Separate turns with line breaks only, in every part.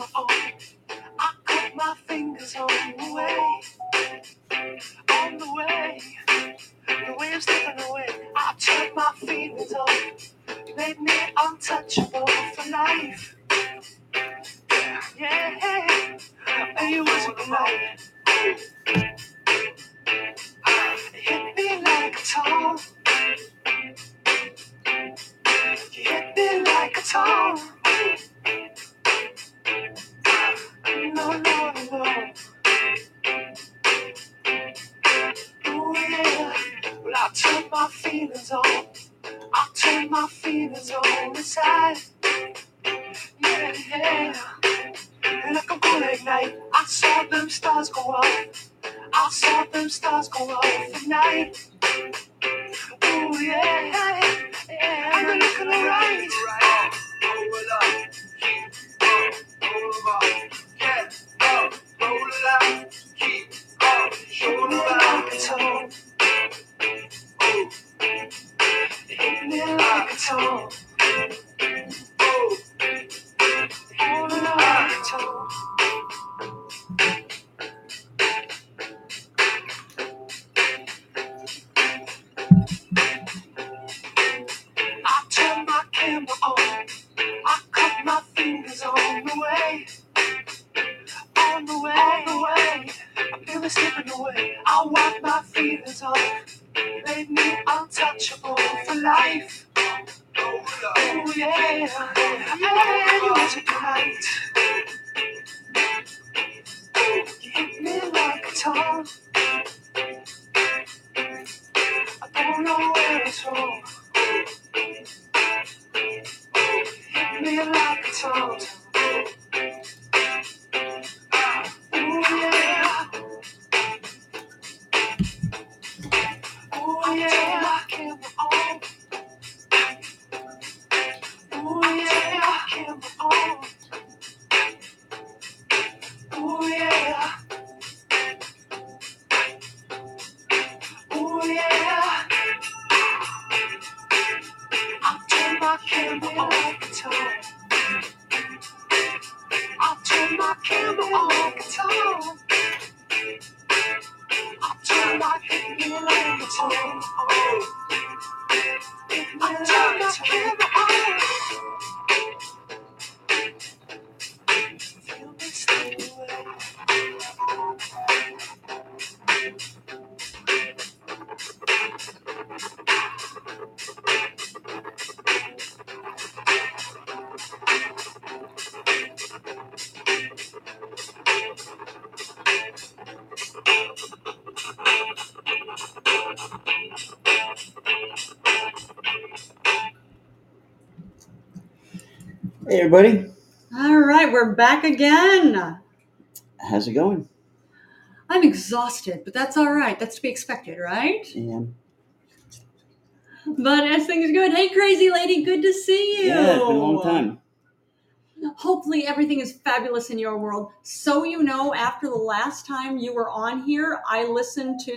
camera on. I cut my fingers on the way, on the way. The way I'm slipping away. I turned my feelings on, made me untouchable for life. Yeah, and it was a night. It hit me like a tom. You hit me like a tom. No, no, no. Oh yeah. Well, I turned my feelings on. I turned my feelings on inside. Yeah, yeah. And like a bullet at night, I saw them stars go off. I saw them stars go off at night. Oh yeah, yeah. And they're looking alright. Roll it up, keep on, get up, roll it up, keep on, show me like a tone. Oh, hit me like a tone. Oh, hold it like a tone. I turn my camera on. I cut my fingers on the way, on the way, on the way. I feel it slipping away. I wipe my feelings off. Made me untouchable for life. Oh yeah, and you was a night. You hit me like a tom. I don't know where it's from. Hit me like a tom. Oh yeah, oh yeah. Camera on. Oh yeah, camera on. Oh yeah, oh yeah. I turn my camera on like a tom. I turn my camera on like a tom. I turn my camera like a tom. Oh, I turn my camera on. Feel me slip away.
Hey, everybody.
All right, we're back again.
How's it going?
I'm exhausted, but that's all right. That's to be expected, right?
And
But as things are good, hey, crazy lady, good to see you.
yeah, it's been a long time.
Hopefully everything is fabulous in your world. So you know, after the last time you were on here, I listened to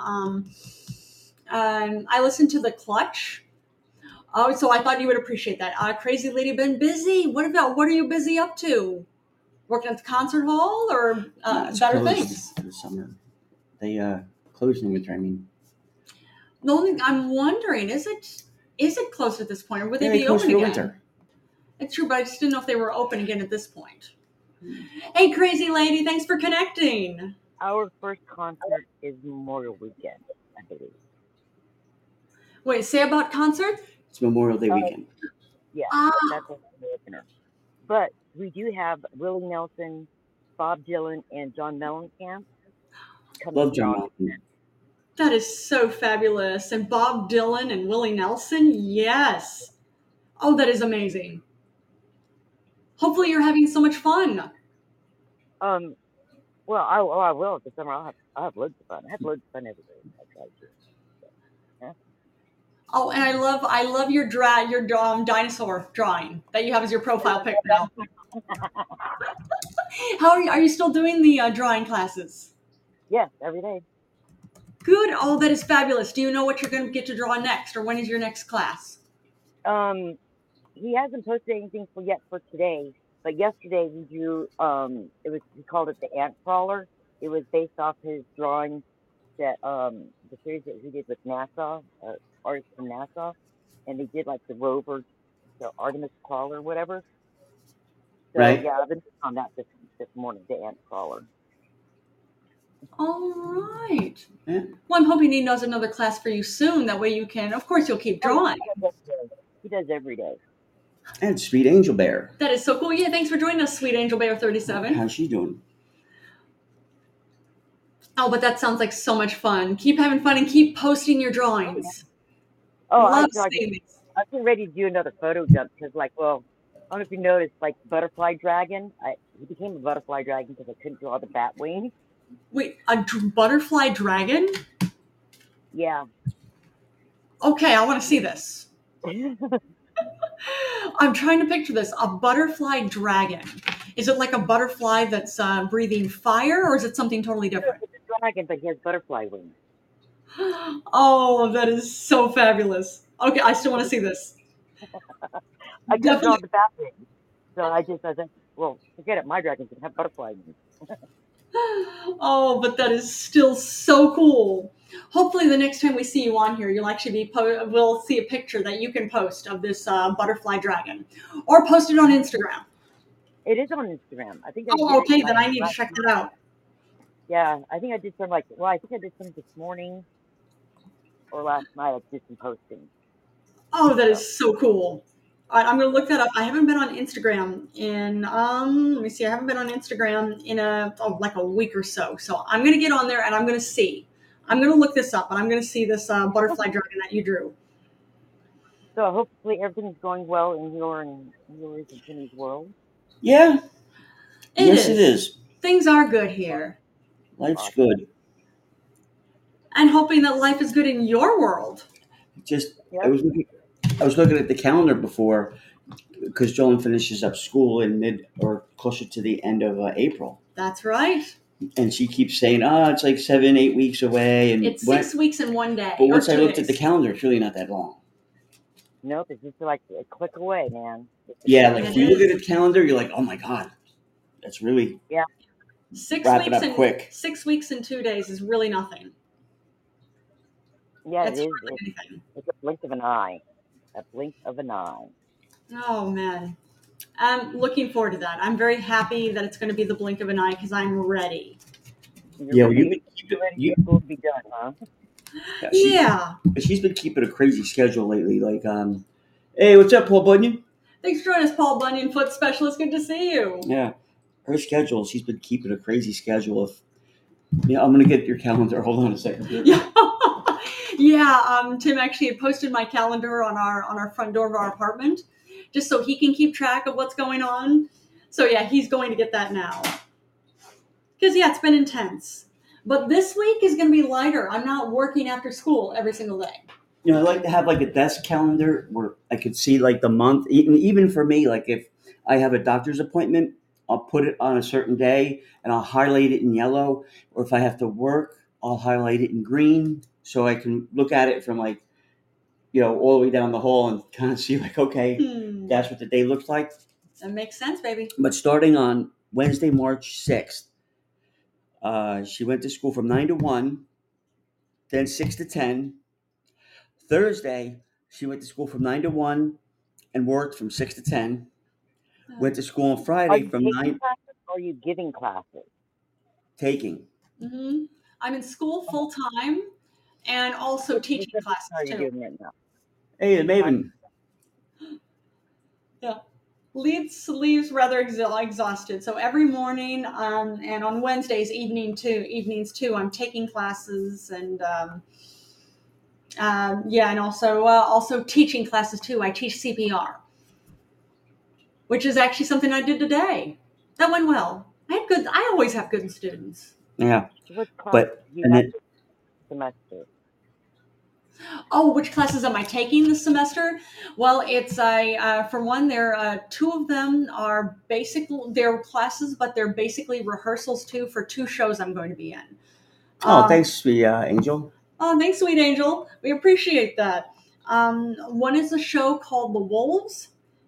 I listened to The Clutch. Oh, so I thought you would appreciate that. Crazy lady, been busy. What are you busy up to? Working at the concert hall or
It's
better
closed
things?
for the summer. They closed in winter. I mean,
The only thing I'm wondering is it closed at this point, or would they
yeah, they
be
closed
open
for
again?
winter.
It's true, but I just didn't know if they were open again at this point. Hey, crazy lady, thanks for connecting.
Our first concert is Memorial Weekend, I believe.
Wait, say about concerts?
It's Memorial Day weekend.
Yeah,
Ah,
that's the opener. But we do have Willie Nelson, Bob Dylan, and John Mellencamp coming
Love
here
John
on
Malcolm.
that is so fabulous. And Bob Dylan and Willie Nelson, yes. Oh, that is amazing. Hopefully you're having so much fun.
Well, I will this summer. I'll have loads of fun. I have loads of fun every day. I try to. Yeah.
Oh, and I love your dinosaur drawing that you have as your profile pic now. How are you still doing the drawing classes?
Yes, every day.
Good. Oh, that is fabulous. Do you know what you're going to get to draw next, or when is your next class?
He hasn't posted anything yet for today, But yesterday he drew. He called it the Ant Crawler. It was based off his drawing that the series that he did with NASA, artists from NASA, and they did like the rover, the Artemis crawler, whatever. So
Right.
yeah, I've been on that this morning, the Ant Crawler.
All right.
Yeah.
Well, I'm hoping he does another class for you soon. That way you can, of course, you'll keep drawing.
He does every day.
And Sweet Angel Bear.
That is so cool. Yeah, thanks for joining us, Sweet Angel Bear 37.
How's she doing?
Oh, but that sounds like so much fun. Keep having fun and keep posting your drawings.
Oh,
Love
I'm
seeing these.
getting ready to do another photo dump because, like, well, I don't know if you noticed, like, Butterfly Dragon. He became a Butterfly Dragon because I couldn't draw the bat wings.
Wait, a butterfly dragon?
Yeah.
Okay, I want to see this. I'm trying to picture this. A butterfly dragon. Is it like a butterfly that's breathing fire, or is it something totally different?
It's a dragon, but he has butterfly wings.
Oh, that is so fabulous. Okay, I still want to see this.
I couldn't draw
Definitely.
the bat wings. So I said, well, forget it. My dragons can have butterfly wings.
Oh, but that is still so cool. Hopefully, the next time we see you on here, you'll actually be we'll see a picture that you can post of this butterfly dragon, or post it on Instagram.
It is on Instagram. I think.
Oh, okay. Then I need to check that out.
Yeah, I think I did some I think I did some this morning or last night. I did some posting.
Oh, that is so cool. All right, I'm gonna look that up. I haven't been on Instagram in let me see. I haven't been on Instagram in like a week or so. So I'm gonna get on there and I'm gonna see. I'm gonna look this up and I'm gonna see this butterfly dragon that you drew.
So hopefully everything's going well in yours and Timmy's world.
Yeah. Yes, it is.
Things are good here.
Life's good.
And hoping that life is good in your world.
Just
Yep.
I was looking at the calendar before because Jolene finishes up school in mid or closer to the end of April,
That's right.
and she keeps saying, "Oh, it's like 7-8 weeks away." And
It's 6 weeks and 1 day.
But once
or
I
2
looked at
days.
the calendar, it's really not that long.
Nope, it's just like a click away, man.
Yeah, like
It
if you look
is.
at the calendar, you're like, "Oh my god, that's really
6
wrap it
weeks
up
and
quick."
6 weeks and 2 days is really nothing.
Yeah,
It's
it is.
really anything.
It's a blink of an eye. A blink of an eye.
Oh man, I'm looking forward to that. I'm very happy that it's going to be the blink of an eye because I'm ready.
Yeah, well, you've been
You're ready for school to be done, huh?
Yeah.
She's been keeping a crazy schedule lately. Like, hey, what's up, Paul Bunyan?
Thanks for joining us, Paul Bunyan, foot specialist. Good to see you.
Yeah, her schedule. She's been keeping a crazy schedule of. Yeah, I'm gonna get your calendar. Hold on a second.
Yeah. Yeah. Tim actually had posted my calendar on our front door of our apartment, just so he can keep track of what's going on. So yeah, he's going to get that now. Because yeah, it's been intense. But this week is going to be lighter. I'm not working after school every single day.
You know, I like to have like a desk calendar where I could see like the month. Even for me, like if I have a doctor's appointment, I'll put it on a certain day and I'll highlight it in yellow. Or if I have to work, I'll highlight it in green so I can look at it from like, all the way down the hall and kind of see like, okay, that's what the day looks like.
That makes sense, baby.
But starting on Wednesday, March 6th, she went to school from 9 to 1, then 6 to 10. Thursday, she went to school from 9 to 1 and worked from 6 to 10. Went to school on
Are
Friday
you
from
taking
9
classes or are you giving classes?
taking.
Mm-hmm. I'm in school full time and also teaching
How
classes
are you
too.
doing it now?
Hey, Maven.
Yeah. Leaves rather exhausted. So every morning and on Wednesdays evenings too, I'm taking classes and and also teaching classes too. I teach CPR, which is actually something I did today. That went well. I always have good students.
Yeah.
What class
But,
do you
and
have
then,
this semester?
Oh, which classes am I taking this semester? Well, it's for one, two of them are they're classes, but they're basically rehearsals too for 2 shows I'm going to be in.
thanks, sweet Angel.
Oh, thanks, sweet Angel. We appreciate that. One is a show called The Wolves,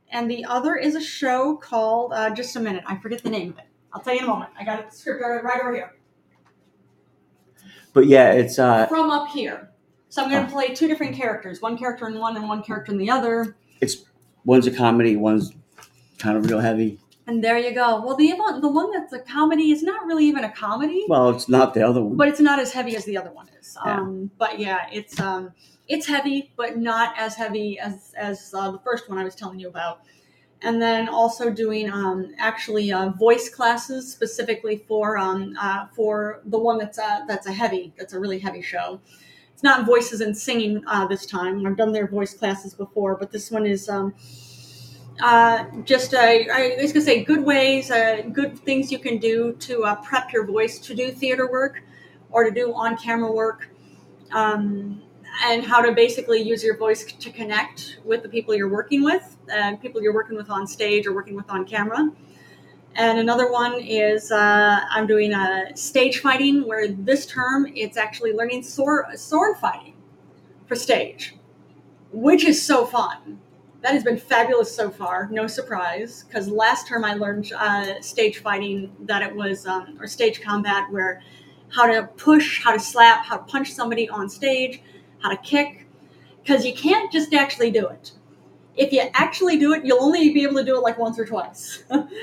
and the other is a show called just a minute. I forget the name of it. I'll tell you in a moment. I got the script right over here.
But yeah, it's
From Up Here. So I'm going to play two different characters. One character in one and one character in the other.
one's a comedy, one's kind of real heavy.
And there you go. Well, the one that's a comedy is not really even a comedy.
Well, it's not the other one.
But it's not as heavy as the other one is.
Yeah.
But yeah, it's heavy, but not as heavy as the first one I was telling you about. And then also doing voice classes specifically for the one that's a really heavy show. It's not voices and singing this time. I've done their voice classes before, but this one is I was going to say good ways, good things you can do to prep your voice to do theater work or to do on-camera work, and how to basically use your voice to connect with the people you're working with and people you're working with on stage or working with on camera. And another one is I'm doing stage fighting, where this term it's actually learning sword fighting for stage, which is so fun. That has been fabulous so far. No surprise, because last term I learned stage fighting, that it was or stage combat, where how to push, how to slap, how to punch somebody on stage, how to kick, because you can't just actually do it. If you actually do it, you'll only be able to do it like once or twice.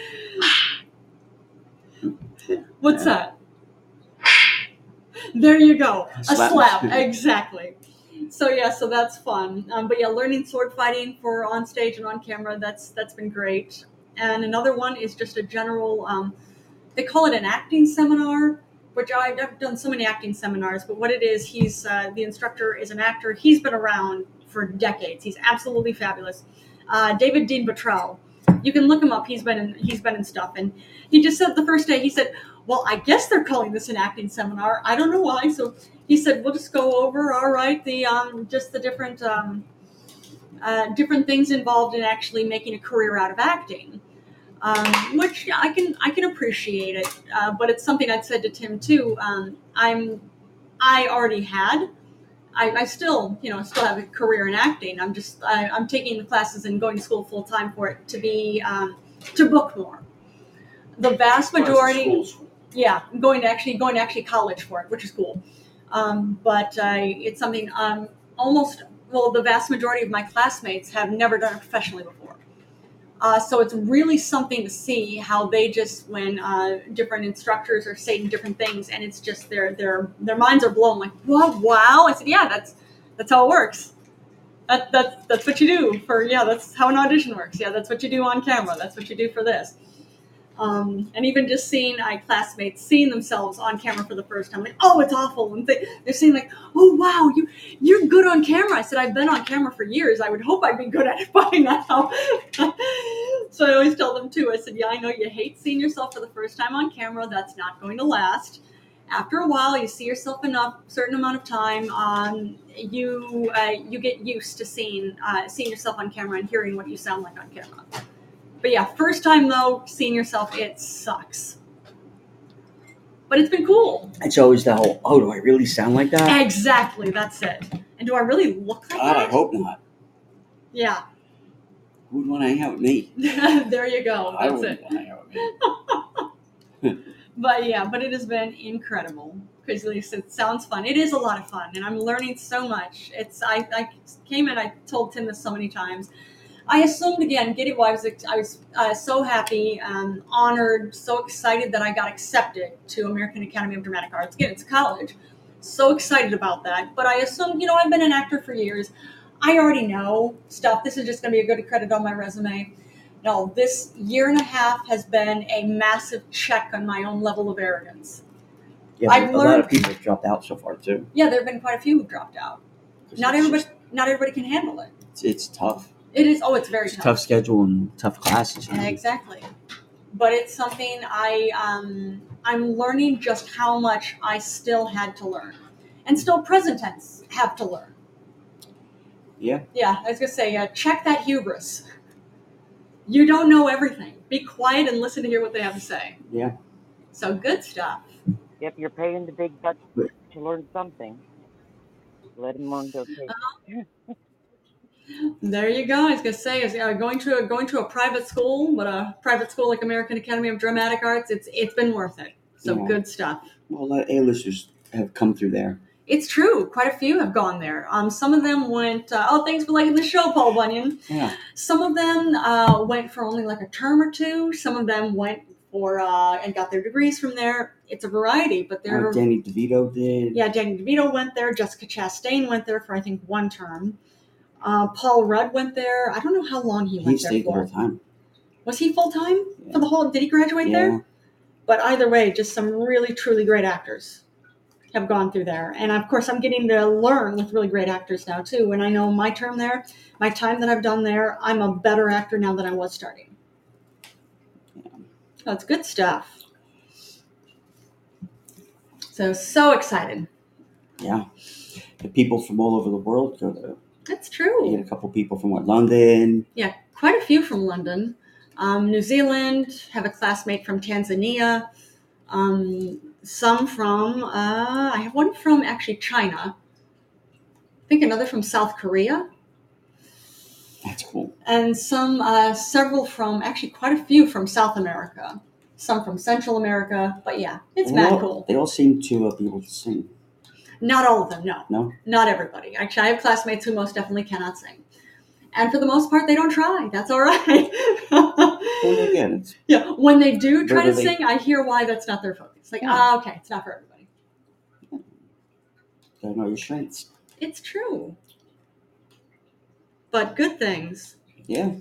What's that? There you go. A slap. Exactly. So yeah, so that's fun. But yeah, learning sword fighting for on stage and on camera, that's been great. And another one is just a general, they call it an acting seminar, which I've done so many acting seminars, but what it is, he's the instructor is an actor. He's been around for decades. He's absolutely fabulous. David Dean Bottrell. You can look him up. He's been in stuff, and he just said the first day, he said, well, I guess they're calling this an acting seminar. I don't know why. So he said, we'll just go over, all right, the just the different things involved in actually making a career out of acting, which I can appreciate it. But it's something I'd said to Tim too. I already had. I still have a career in acting. I'm taking the classes and going to school full time for it to be to book more. The vast majority, yeah, I'm going to actually college for it, which is cool. But it's something the vast majority of my classmates have never done it professionally before. So it's really something to see how they just, when different instructors are saying different things, and it's just their minds are blown. Like, whoa, wow! I said, yeah, that's how it works. That's what you do that's how an audition works. Yeah, that's what you do on camera. That's what you do for this. And even just seeing classmates seeing themselves on camera for the first time, like, oh, it's awful, and they're seeing like, oh wow, you're good on camera. I said, I've been on camera for years. I would hope I'd be good at it by now. So I always tell them too. I said, yeah, I know you hate seeing yourself for the first time on camera. That's not going to last. After a while, you see yourself enough, certain amount of time, you get used to seeing yourself on camera and hearing what you sound like on camera. But yeah, first time though, seeing yourself, it sucks. But it's been cool.
It's always the whole, oh, do I really sound like that?
Exactly, that's it. And do I really look like
God,
that?
I hope not.
Yeah.
Who would want to hang out with me?
There you go.
I
That's
wouldn't
it.
want to hang out with me.
But it has been incredible. Because at least it sounds fun. It is a lot of fun, and I'm learning so much. I came in, I told Tim this so many times. I assumed again, I was so happy, honored, so excited that I got accepted to American Academy of Dramatic Arts. Again, it's college. So excited about that. But I assumed, I've been an actor for years. I already know stuff. This is just going to be a good credit on my resume. No, this year and a half has been a massive check on my own level of arrogance.
Yeah, a lot of people have dropped out so far too.
Yeah, there have been quite a few who dropped out. Not everybody can handle it.
It's tough.
It is. Oh, it's very tough.
Tough schedule and tough classes.
Exactly. But it's something I'm learning just how much I still had to learn, and still present tense have to learn.
Yeah.
Yeah, I was gonna say, check that hubris. You don't know everything. Be quiet and listen to hear what they have to say.
Yeah.
So good stuff.
Yep, you're paying the big bucks to learn something. Let them learn their cake.
There you go. I was gonna say, going to a private school, but a private school like American Academy of Dramatic Arts, it's been worth it. So
Yeah.
good stuff.
Well, a lot of A-listers have come through there.
It's true. Quite a few have gone there. Some of them went. Thanks for liking the show, Paul Bunyan.
Yeah.
Some of them went for only like a term or two. Some of them went for and got their degrees from there. It's a variety, but they're
Danny DeVito did.
yeah. Danny DeVito went there. Jessica Chastain went there for I think one term. Paul Rudd went there. I don't know how long he
He
went there
stayed the
for.
whole time.
Was he full time
Yeah.
for the whole? Did he graduate
Yeah.
there? But either way, just some really truly great actors have gone through there. And of course, I'm getting to learn with really great actors now too. And I know my term there, my time that I've done there, I'm a better actor now than I was starting.
Yeah.
That's good stuff. So excited.
Yeah. The people from all over the world go there.
That's
You
true.
get a couple people from London.
Yeah, quite a few from London. New Zealand, have a classmate from Tanzania. Some from, I have one from actually China. I think another from South Korea.
That's cool.
And several from, actually quite a few from South America. Some from Central America. But yeah, it's mad cool.
They all seem to be able to sing.
Not all of them, no.
No?
Not everybody. Actually, I have classmates who most definitely cannot sing. And for the most part, they don't try. That's all right.
Well, again, it's
Yeah, when they do try to
Whether they-
sing, I hear why that's not their focus. Like,
Yeah.
okay, it's not for everybody.
gotta know your strengths.
It's true. But good things.
Yeah.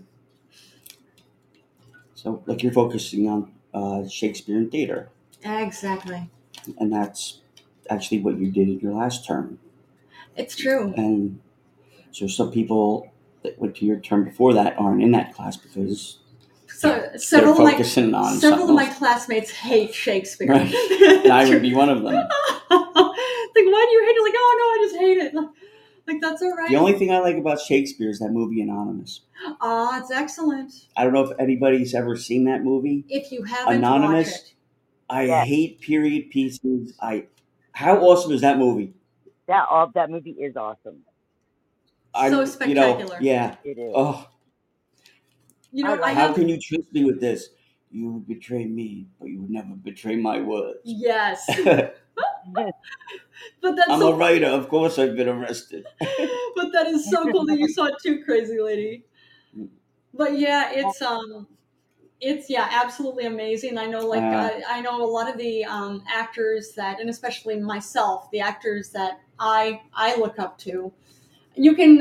So, like, you're focusing on Shakespeare and theater,
Exactly.
and that's actually what you did in your last term.
It's true.
And so, some people that went to your term before that aren't in that class because
So
they're
several of
focusing on
several of
something
my
else.
classmates hate Shakespeare.
Right. And I would be one of them.
Like, why do you hate it? Like, oh no, I just hate it. Like, that's all right.
The only thing I like about Shakespeare is that movie Anonymous.
It's excellent.
I don't know if anybody's ever seen that movie.
If you haven't
Anonymous?
watched it.
I
Yeah.
hate period pieces. How awesome is that movie?
That movie is awesome.
So spectacular.
Yeah.
It is.
Oh,
You know,
I
I
how
have
can you trust me with this? You would betray me, but you would never betray my words.
yes.
I'm
But that's
a
so
writer. Of course, I've been arrested.
but that is so cool that you saw it too, crazy lady. But yeah, it's absolutely amazing. I know, I know a lot of the actors that, and especially myself, the actors that I look up to. You can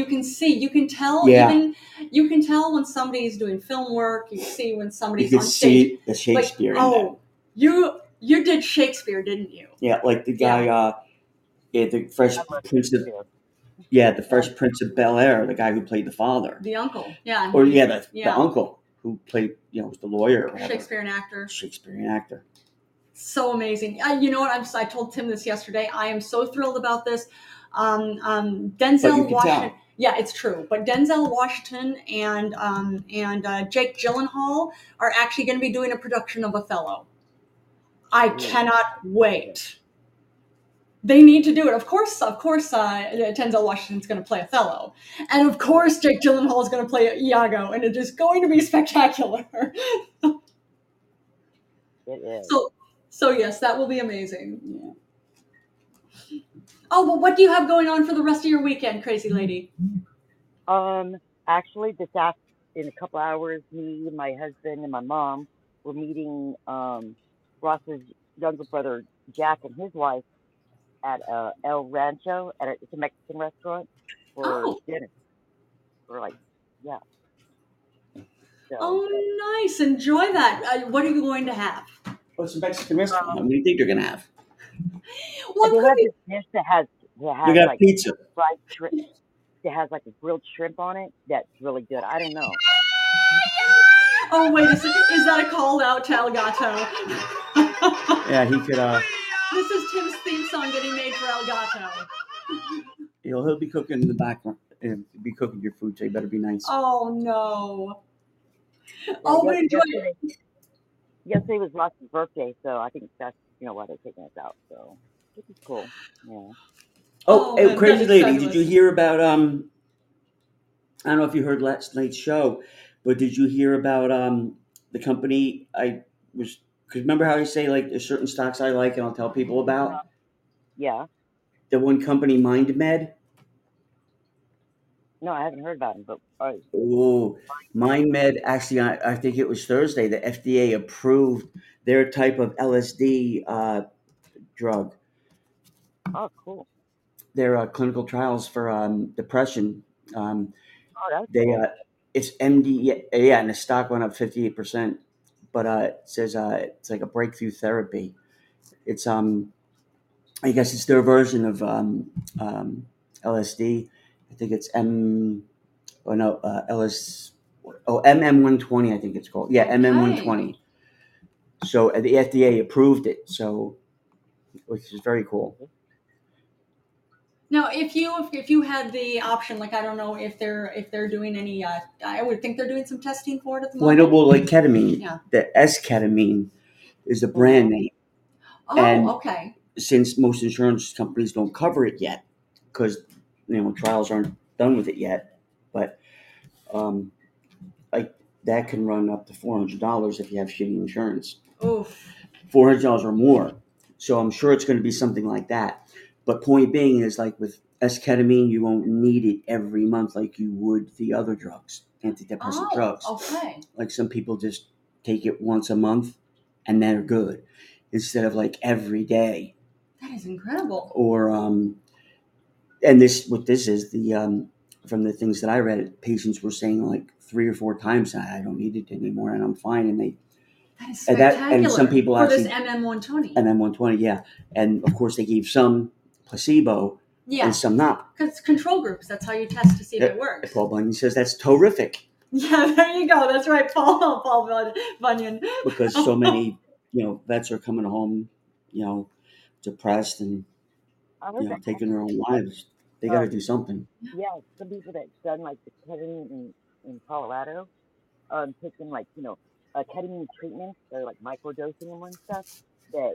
tell
Yeah.
even you can tell when somebody's doing film work. You see when
You
somebody's
could
on stage.
see the Shakespeare in that.
Oh, you did Shakespeare, didn't you?
Yeah, like the guy, the Fresh
I love
Prince of,
Shakespeare.
the Fresh Prince of Bel-Air, the guy who played the father.
The uncle, yeah.
Or the
Yeah.
uncle who played, was the lawyer or whatever.
Shakespearean actor.
Shakespearean actor.
So amazing. You know what? I told Tim this yesterday. I am so thrilled about this. Denzel
But you can
Washington.
tell.
Yeah, it's true. But Denzel Washington and Jake Gyllenhaal are actually going to be doing a production of Othello. I cannot wait. They need to do it. Of course, Denzel Washington's going to play Othello, and of course, Jake Gyllenhaal is going to play Iago, and it is going to be spectacular.
It is.
So yes, that will be amazing.
Yeah.
Oh, well, what do you have going on for the rest of your weekend, crazy lady?
Actually, in a couple hours, me, my husband, and my mom were meeting Ross's younger brother Jack and his wife at El Rancho it's a Mexican restaurant for dinner. We're like, yeah. So,
Oh, nice. Enjoy that. What are you going to have?
Oh, it's a Mexican restaurant. How many do you think they're going to have?
What
they
could
have
be?
this dish that has
They got
like
pizza.
fried shrimp. It has like a grilled shrimp on it. That's really good. I don't know.
Oh, wait a second. Is that a call out to El Gato?
Yeah, he could.
This is Tim's theme song getting made for El Gato.
He'll be cooking in the background. He'll be cooking your food, so you better be nice.
Oh, no.
Yeah,
Oh, but enjoy it.
Yesterday was Ross's birthday, so I think that's why they're taking us out. So this is cool. Yeah.
Oh,
Hey,
man,
crazy
that is
lady!
fabulous.
Did you hear about I don't know if you heard last night's show, but did you hear about the company I was? Because remember how I say like there's certain stocks I like and I'll tell people about
Yeah.
the one company MindMed.
No, I haven't heard about him, but
Oh, MindMed. Actually, I think it was Thursday. The FDA approved their type of LSD drug.
oh, cool.
Their clinical trials for depression. Um,
Oh, that's
they
cool.
it's MD. Yeah, and the stock went up 58%. But it says it's like a breakthrough therapy. It's I guess it's their version of LSD. I think it's LS MM120. I think it's called. Yeah, MM120.
Okay.
So the FDA approved it. So which is very cool.
Now, if you had the option, like I don't know if they're doing any, I would think they're doing some testing for it at the
Well, I know,
moment.
well, like ketamine,
Yeah.
the S-ketamine is the brand name. And
Oh, okay.
since most insurance companies don't cover it yet, because trials aren't done with it yet, but like that can run up to $400 if you have shitty insurance,
Oof.
$400 or more. So I'm sure it's going to be something like that. But point being is like with S-ketamine, you won't need it every month like you would the other drugs, antidepressant drugs.
Okay.
Like some people just take it once a month and they're good instead of like every day.
That is incredible.
Or and this is the from the things that I read, patients were saying like 3 or 4 times, I don't need it anymore and I'm fine. And
That is
and
spectacular.
and some people
for
actually
this MM120.
MM120, yeah. And of course they gave some placebo
Yeah,
and some not.
because control groups. That's how you test to see if it works.
Paul Bunyan says that's terrific.
Yeah, there you go. That's right, Paul Bunyan.
Because so many, vets are coming home, depressed and
I heard that.
taking their own lives. They got to do something.
Yeah, some people that's done like the ketamine in Colorado, taking like ketamine treatments or like microdosing and one stuff that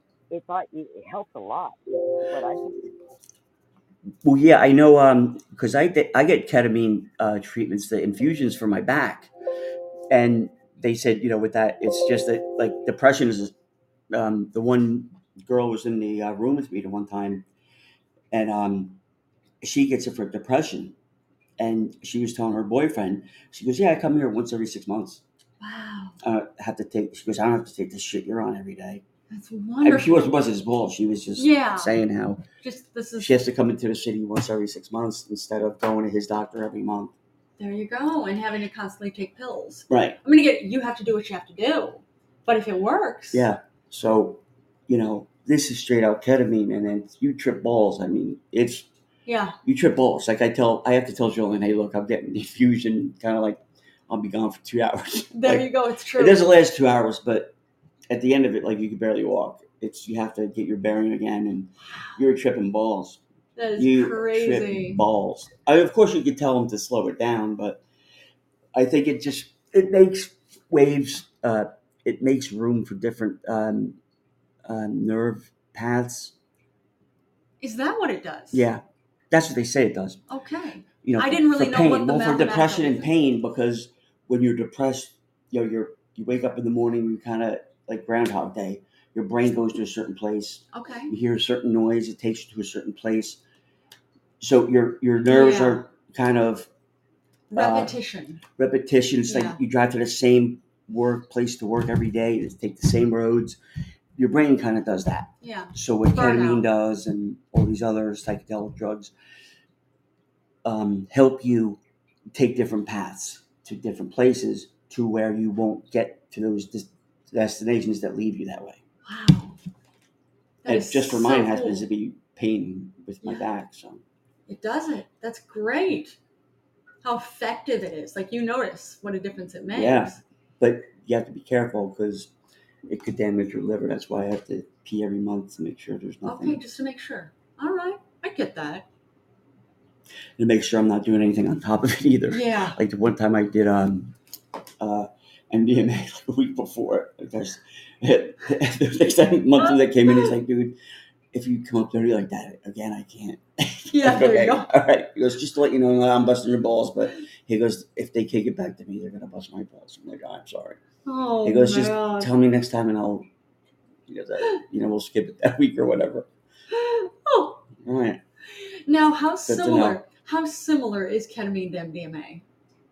it helps a lot. But I think
Well, yeah, I know because I get ketamine treatments, the infusions for my back, and they said with that it's just that like depression is the one girl was in the room with me the one time, and she gets it for depression, and she was telling her boyfriend, she goes, yeah, I come here once every 6 months.
Wow,
She goes, I don't have to take this shit you're on every day.
that's
And
wonderful.
she wasn't his bull. She was just saying how she has to come into the city once every 6 months instead of going to his doctor every month.
There you go, and having to constantly take pills.
Right.
I mean, again, you have to do what you have to do, but if it works,
Yeah. So, this is straight out ketamine, and then you trip balls. I mean, you trip balls. Like I have to tell Julian, hey, look, I'm getting the infusion, kind of like I'll be gone for 2 hours.
There you go. It's true.
It doesn't last 2 hours, but at the end of it, like you can barely walk. You have to get your bearing again, and you're tripping balls.
That is crazy.
Trip balls. Of course, you could tell them to slow it down, but I think it makes waves. It makes room for different nerve paths.
Is that what it does?
Yeah, that's what they say it does.
Okay.
I
didn't really
for
know
pain,
what the
for depression and
mathematical
pain, because when you're depressed, you wake up in the morning, you kind of like Groundhog Day. Your brain goes to a certain place.
Okay.
You hear a certain noise, it takes you to a certain place. So your nerves are kind of
repetition.
It's like you drive to the same place to work every day. You take the same roads. Your brain kind of does that.
Yeah.
So what ketamine does and all these other psychedelic drugs help you take different paths to different places to where you won't get to those destinations that leave you that way.
Wow.
And just for mine happens to be pain with my back. So
it does it. That's great. How effective it is. Like you notice what a difference it makes.
Yeah, but you have to be careful because it could damage your liver. That's why I have to pee every month to make sure there's nothing.
Okay, just to make sure. All right, I get that.
And make sure I'm not doing anything on top of it either.
Yeah.
Like the one time I did MDMA like a week before. The next month that came in, he's like, dude, if you come up to me like that again, I can't.
Yeah,
Like,
there
okay,
you go.
all right. He goes, just to let you know, I'm busting your balls, but he goes, if they kick it back to me, they're gonna bust my balls. I'm like, oh, I'm sorry.
Oh,
He goes, just
man.
tell me next time, and I'll, he goes, we'll skip it that week or whatever.
Oh,
All right.
now
to know.
how similar is ketamine to MDMA?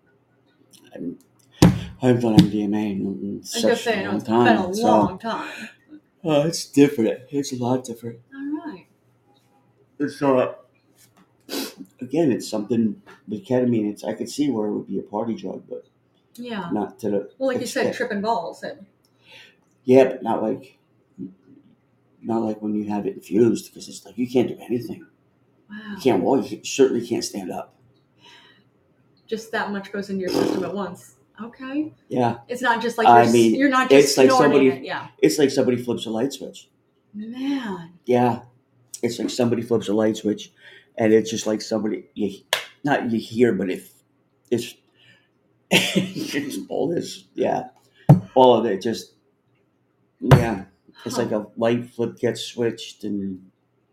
I've done MDMA in
I'm
such
just saying,
a long
it's
time.
been a
so,
long time.
it's different. It's a lot different.
All right.
So, again, it's something with ketamine. I could see where it would be a party drug, but
Yeah.
not to the.
Well, like you said,
extent.
tripping balls.
Yeah, but not like when you have it infused, because it's like you can't do anything.
Wow.
You can't walk. You certainly can't stand up.
Just that much goes into your system at once. Okay.
Yeah.
It's not just like you're not
it's
just
like
snorting
somebody.
it. Yeah.
It's like somebody flips a light switch.
Man.
Yeah, it's like somebody flips a light switch, and it's just like somebody not you hear, but if it's it's all this, all of it, just it's like a light flip gets switched, and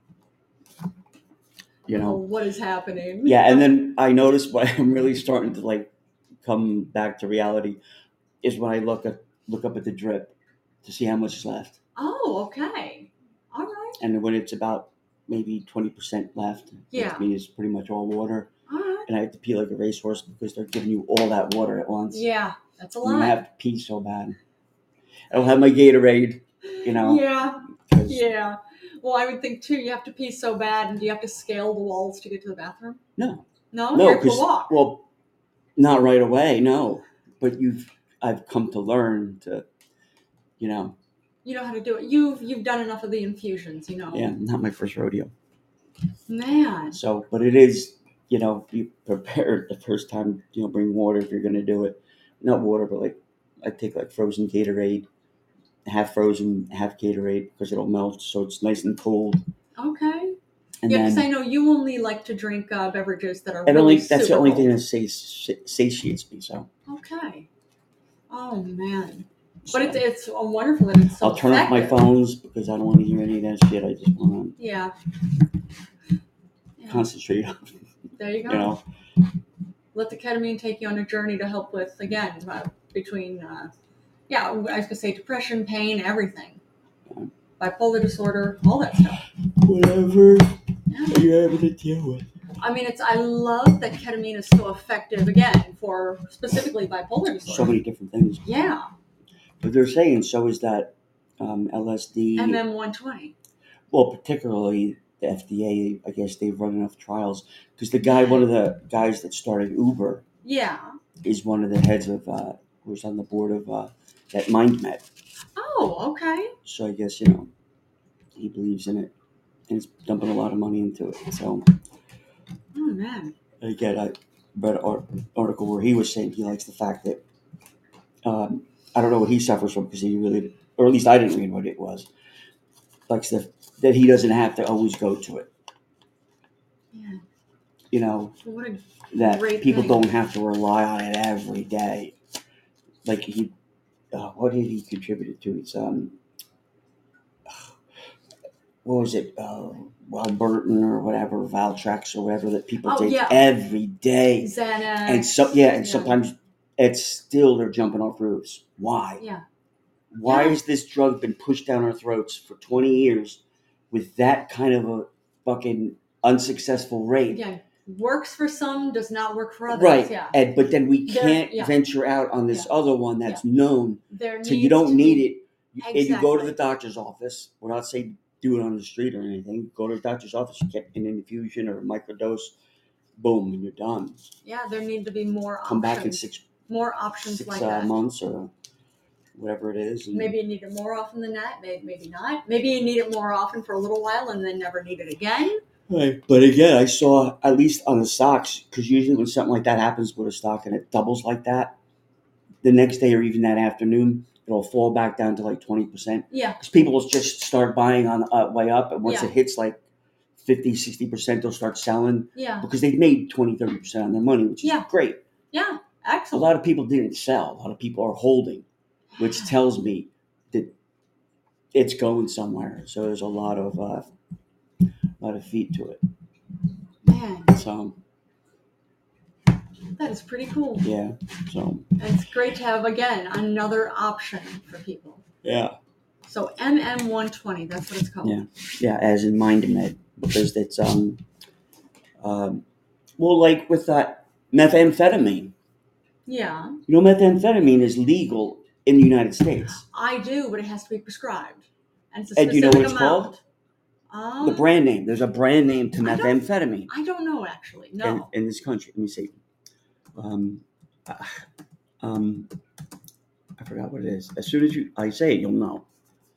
Oh, what is happening?
Yeah, and then I noticed when I'm really starting to like come back to reality is when I look up at the drip to see how much is left.
Oh, okay. All right.
And when it's about maybe 20% left, which means pretty much all water.
All right.
And I have to pee like a racehorse because they're giving you all that water at once.
Yeah, that's a
And
lot.
I have to pee so bad. I don't have my Gatorade,
Yeah. Yeah. Well, I would think too. You have to pee so bad, and do you have to scale the walls to get to the bathroom?
No.
No, you have to walk.
Well, not right away, no. But I've come to learn to,
You know how to do it. You've done enough of the infusions,
Yeah, not my first rodeo.
Man.
So, but it is, be prepared the first time, bring water if you're going to do it. Not water, but like, I take like frozen Gatorade, half frozen, half Gatorade, because it'll melt, so it's nice and cold.
Okay.
And
because I know you only like to drink beverages that are
that's the only
cold.
thing that satiates me, so.
Okay. Oh, man. But it's wonderful that it's so
I'll turn off my phones because I don't want to hear any of that shit. I just want to concentrate on
There you go. Let the ketamine take you on a journey to help with, again, between, I was going to say depression, pain, everything. Bipolar disorder, all that stuff.
Whatever you're able to deal with.
I mean, I love that ketamine is so effective, again, for specifically bipolar disorder.
So many different things.
Yeah.
But they're saying so is that LSD.
MM120.
Well, particularly the FDA, I guess they've run enough trials. Because one of the guys that started Uber.
Yeah.
Is one of the heads of, who's on the board of that MindMed.
Oh, okay.
So I guess, he believes in it. And he's dumping a lot of money into it. So.
Oh, man.
Again, I read an article where he was saying he likes the fact that I don't know what he suffers from because he really, or at least I didn't read what it was. Likes that he doesn't have to always go to it.
Yeah.
What a that people thing. Don't have to rely on it every day. Like what did he contribute to? It's what was it? Burton or whatever, Valtrex or whatever that people take every day.
Xanax.
And sometimes it's still they're jumping off roofs. Why?
Yeah.
Why has this drug been pushed down our throats for 20 years with that kind of a fucking unsuccessful rate?
Yeah. Works for some, does not work for others.
Right.
Yeah.
But then we can't venture out on this other one that's known. So you don't need it.
Exactly.
If you go to the doctor's office, we're not saying do it on the street or anything. Go to the doctor's office, you get an infusion or a microdose, boom, and you're done.
Yeah, there need to be more options.
Come back in six
like that.
Months or whatever it is.
Maybe you need it more often than that. Maybe not. Maybe you need it more often for a little while and then never need it again.
Right. But again, I saw, at least on the stocks, because usually when something like that happens with a stock and it doubles like that, the next day or even that afternoon, it'll fall back down to like 20%.
Yeah.
Because people will just start buying on the way up. And once it hits like 50, 60%, they'll start selling.
Yeah.
Because they've made 20, 30% on their money, which is great.
Yeah. Excellent.
A lot of people didn't sell. A lot of people are holding, which tells me that it's going somewhere. So there's a lot of lot of feet to it.
Man,
So
that is pretty cool.
yeah. So
And it's great to have, again, another option for people.
yeah.
So MM120, that's what it's called.
Yeah. Yeah, as in MindMed, because it's well, like with that methamphetamine.
Yeah,
You know, methamphetamine is legal in the United States.
I do, but it has to be prescribed. And it's a
And do you
specific
know what it's
amount.
The brand name. There's a brand name to
I don't-
methamphetamine
I don't know, actually. No.
in this country. Let me see. I forgot what it is. As soon as I say it, you'll know.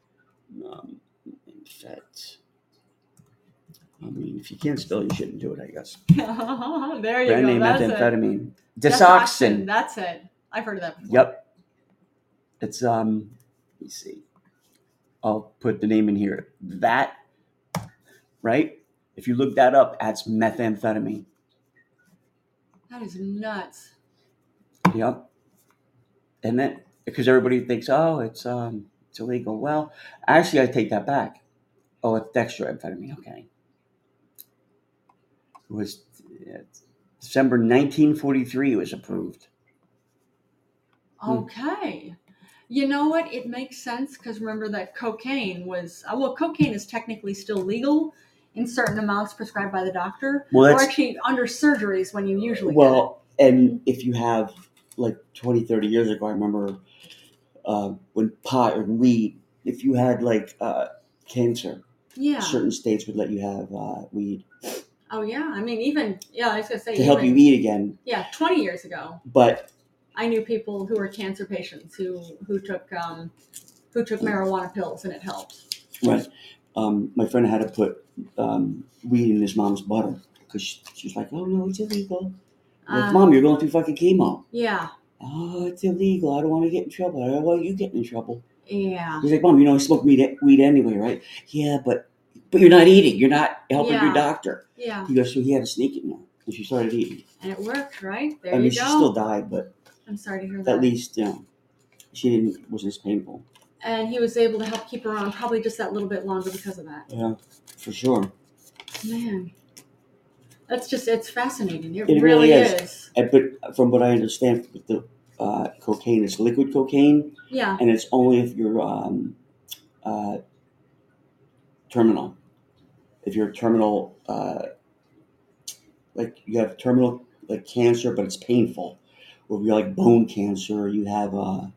I mean, if you can't spell, you shouldn't do it, I guess.
There you
Brand
go.
name
That's
methamphetamine.
it.
Desoxin.
That's it. I've heard of that before.
Yep. It's let me see. I'll put the name in here. That, right? If you look that up, that's methamphetamine.
That is nuts.
Yep. And then because everybody thinks, oh, it's illegal. Well, actually, I take that back. Oh, it's dextroamphetamine. Okay. It was December 1943. It was approved.
Okay. You know what? It makes sense because remember that cocaine was, cocaine is technically still legal in certain amounts prescribed by the doctor.
Well,
or actually under surgeries when you usually
well, and if you have like 20, 30 years ago, I remember when pot or weed, if you had like cancer, certain states would let you have weed.
Oh yeah, I mean even I was gonna say
to help you eat again.
Yeah, 20 years ago.
But
I knew people who were cancer patients who took marijuana pills and it helped.
Right. My friend had to put weed in his mom's butter because she was like, "Oh no, it's illegal." I'm like, Mom, you're going through fucking chemo.
Yeah.
Oh, it's illegal. I don't want to get in trouble. I don't want you getting in trouble.
Yeah.
He's like, Mom, I smoke weed anyway, right? Yeah, but you're not eating. You're not helping your doctor.
Yeah.
He goes, so he had to sneak it now. And she started eating.
And it worked, right? There
I mean,
you
she
go.
still died, but
I'm sorry to hear that.
At least, she wasn't as painful.
And he was able to help keep her on probably just that little bit longer because of that.
Yeah, for sure.
Man. It's fascinating.
It really is. But from what I understand, the cocaine is liquid cocaine.
Yeah.
And it's only if you're terminal. If you're terminal, like you have terminal like cancer, but it's painful. Or if you're like bone cancer, you have.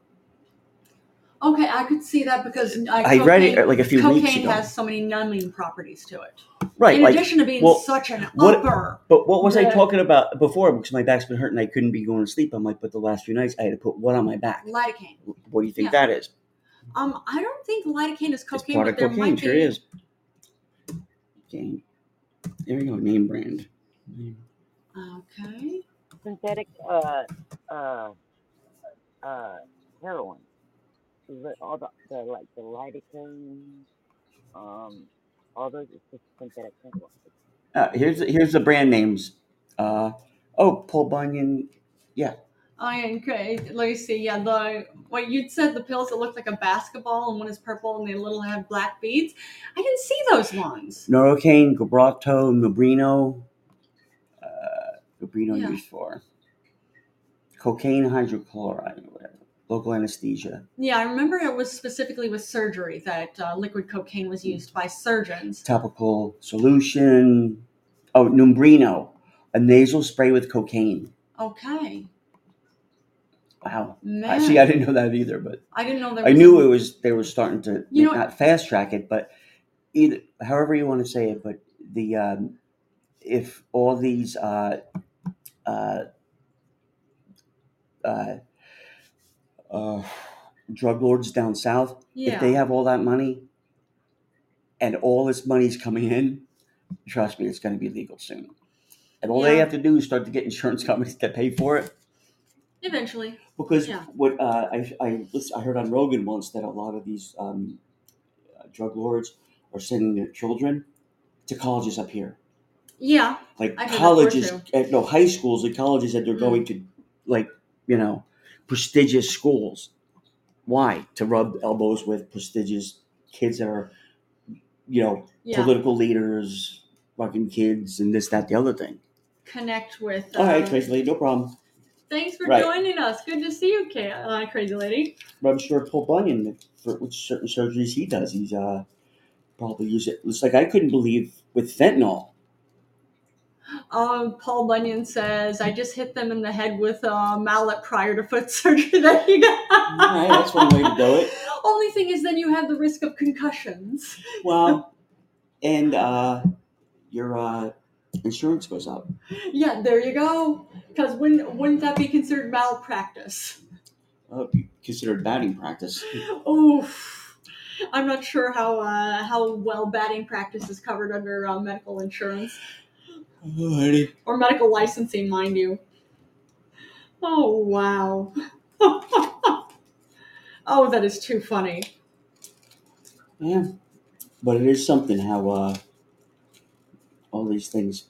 Okay, I could see that because
I read it like a few weeks ago.
Cocaine has so many numbing properties to it.
Right.
In addition to being such an upper.
But what was I talking about before? Because my back's been hurting, I couldn't be going to sleep. I'm like, but the last few nights I had to put what on my back?
Lidocaine.
What do you think that is?
I don't think lidocaine is cocaine.
It's part of
but there
cocaine,
might
sure
be...
is. Okay. There you go, name brand.
Okay.
Synthetic heroin. All the lidocaine, all those is just synthetic heroin.
Here's the brand names. Paul Bunyan. Yeah.
Okay, let me see. Yeah, what you'd said, the pills that look like a basketball and one is purple and they have black beads. I didn't see those ones.
Novocaine, Gabrato, Nubrino. Nubrino used for cocaine hydrochloride or whatever. Local anesthesia.
Yeah, I remember it was specifically with surgery that liquid cocaine was used by surgeons.
Topical solution. Oh, Numbrino, a nasal spray with cocaine.
Okay.
Wow.
Man.
I didn't know that either, but
I didn't know
I knew they were starting to not fast track it, but either however you want to say it, but the if all these drug lords down south, if they have all that money and all this money's coming in, trust me, it's going to be legal soon. And all they have to do is start to get insurance companies to pay for it.
Eventually.
Because what I heard on Rogan once that a lot of these drug lords are sending their children to colleges up here.
Yeah.
Like colleges, high schools and colleges that they're going to, prestigious schools. Why? To rub elbows with prestigious kids that are, political leaders, fucking kids and this, that, the other thing.
connect with.
All right, crazy lady, no problem.
Thanks for
Right.
joining us. Good to see you, crazy lady.
But I'm sure Paul Bunyan, for which certain surgeries he does, he's probably use it. It's like I couldn't believe with fentanyl.
Paul Bunyan says, I just hit them in the head with a mallet prior to foot surgery. There you go.
All right, that's one way to do it.
Only thing is then you have the risk of concussions.
Well, and your insurance goes up.
Yeah, there you go. Because wouldn't that be considered malpractice?
Considered batting practice.
Oof. I'm not sure how well batting practice is covered under medical insurance.
Alrighty.
Or medical licensing, mind you. Oh, wow. Oh, that is too funny.
Yeah, but it is something how all these things,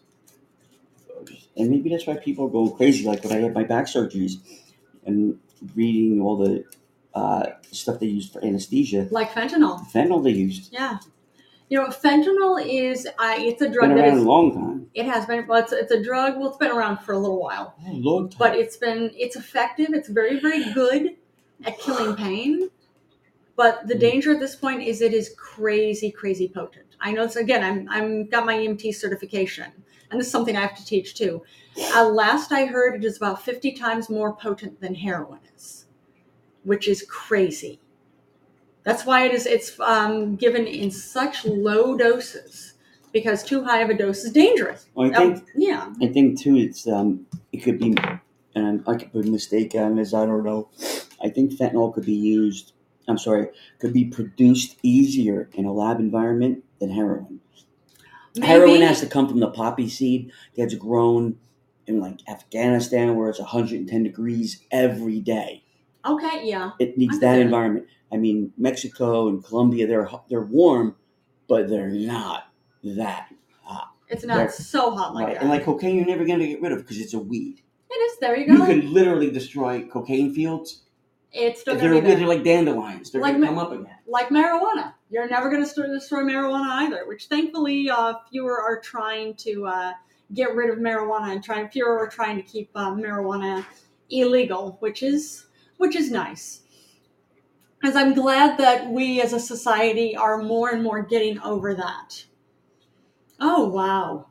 and maybe that's why people are going crazy. Like when I had my back surgeries, and reading all the stuff they used for anesthesia.
Like fentanyl.
Fentanyl they used.
Yeah. Fentanyl is it's a drug
Been
that
around
is.
a long time.
It has been. Well, it's a drug. Well, it's been around for a little while.
Oh, long time.
But it's effective. It's very, very good at killing pain. But the danger at this point is it is crazy, crazy potent. I know. Again, I'm got my EMT certification, and this is something I have to teach too. Last I heard, it is about 50 times more potent than heroin is, which is crazy. That's why it's given in such low doses, because too high of a dose is dangerous.
Well, I think too. It's it could be, and I could be mistaken on this. I don't know. I think fentanyl could be used. Could be produced easier in a lab environment than heroin.
Maybe.
Heroin has to come from the poppy seed that's grown in like Afghanistan, where it's 110 degrees every day.
Okay, yeah.
It needs that environment. I mean, Mexico and Colombia, they're warm, but they're not that hot.
It's not so hot like that.
And like cocaine, you're never going to get rid of because it's a weed.
It is. There you go.
You could literally destroy cocaine fields.
It's still going to be there.
They're like dandelions. They're going to come up again.
Like marijuana. You're never going to destroy marijuana either, which thankfully fewer are trying to get rid of marijuana, and fewer are trying to keep marijuana illegal, which is nice. Because I'm glad that we as a society are more and more getting over that. Oh, wow.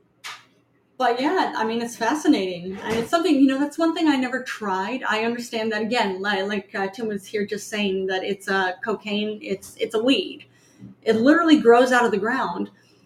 But yeah, I mean, it's fascinating. And it's something, that's one thing I never tried. I understand that, again, like Tim was here just saying that it's cocaine, it's a weed. It literally grows out of the ground.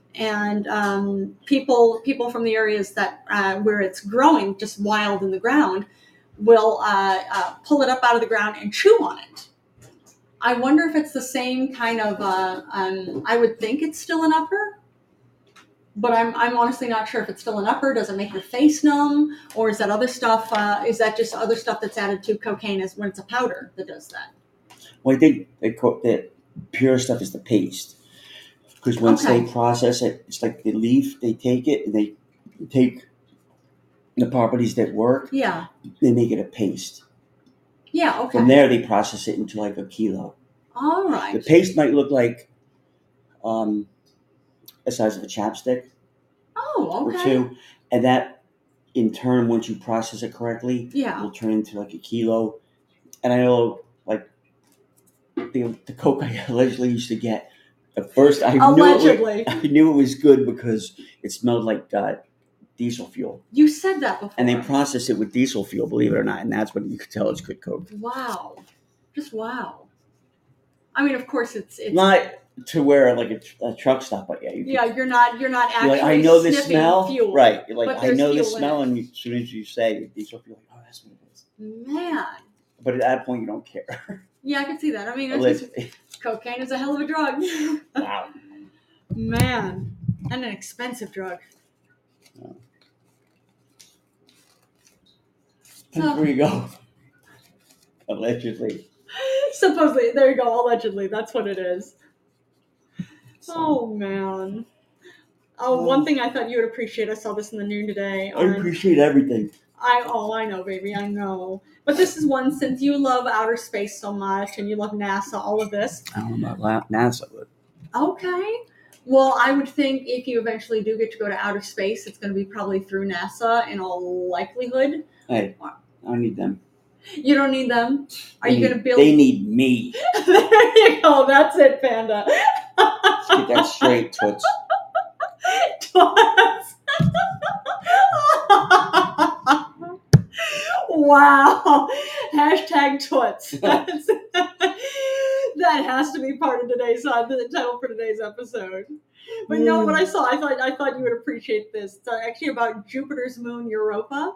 And people from the areas that where it's growing just wild in the ground will pull it up out of the ground and chew on it. I wonder if it's the same kind of, I would think it's still an upper. But I'm honestly not sure if it's still an upper. Does it make your face numb? Or is that other stuff, is that just other stuff that's added to cocaine as when it's a powder that does that?
Well, I think the pure stuff is the paste. Because once they process it, it's like the leaf, they take it, and they take the properties that work.
Yeah.
They make it a paste.
Yeah, okay.
From there, they process it into like a kilo.
All right.
The paste might look like the size of a chapstick.
Oh, okay.
Or two. And that, in turn, once you process it correctly, will turn into like a kilo. And I know, like, the coke I allegedly used to get, at first I knew it was good because it smelled like diesel fuel.
You said that before.
And they process it with diesel fuel, believe it or not. And that's when you could tell it's good coke.
Wow. Just wow. I mean, of course, it's
not to where like a truck stop, but
you're not actually.
Like, I know this smell,
fuel,
right? You're like, I know this smell,
and
as soon as you say diesel fuel, like, oh, that's what it is.
Man.
But at that point, you don't care.
Yeah, I can see that. I mean, cocaine is a hell of a drug.
Wow.
Man, and an expensive drug.
Oh. There you go. Allegedly.
Supposedly, there you go. Allegedly, that's what it is. Oh man. Oh, one thing I thought you would appreciate. I saw this in the noon today.
I appreciate everything.
I know, baby. I know. But this is one, since you love outer space so much and you love NASA, all of this.
I don't know about NASA, but.
Okay. Well, I would think if you eventually do get to go to outer space, it's going to be probably through NASA in all likelihood.
Hey, I don't need them.
You don't need them. Are you going to build?
They need me.
There you go. That's it, Panda.
Let's get that straight, Toots.
Toots. Wow. Hashtag Toots. That has to be part of today's the title for today's episode. But no, what I saw, I thought you would appreciate this. It's actually about Jupiter's moon Europa.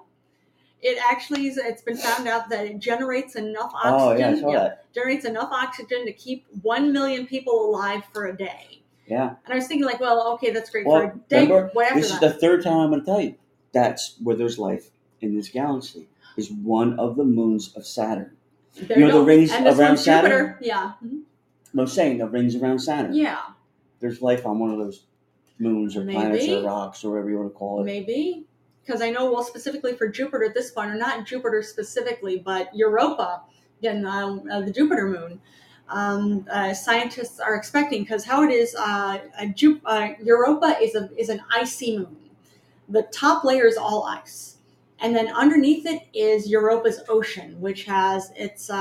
It's been found out that it generates enough oxygen.
Oh yeah, I saw that.
Generates enough oxygen to keep 1 million people alive for a day.
Yeah.
And I was thinking, like, well, okay, that's great
Well,
for a day.
remember,
What after
this
that?
is the third time I'm going to tell you. That's where there's life in this galaxy. Is one of the moons of Saturn.
There
you know
go.
the rings
and this
around
one's
Saturn?
Jupiter. Yeah. Mhm.
I'm saying the rings around Saturn.
Yeah.
There's life on one of those moons or planets
Maybe.
or rocks or whatever you want to call it.
Maybe. Because I know, well, specifically for Jupiter at this point, or not Jupiter specifically, but Europa, again, the Jupiter moon, scientists are expecting, because how it is, Europa is an icy moon. The top layer is all ice. And then underneath it is Europa's ocean, which has, it's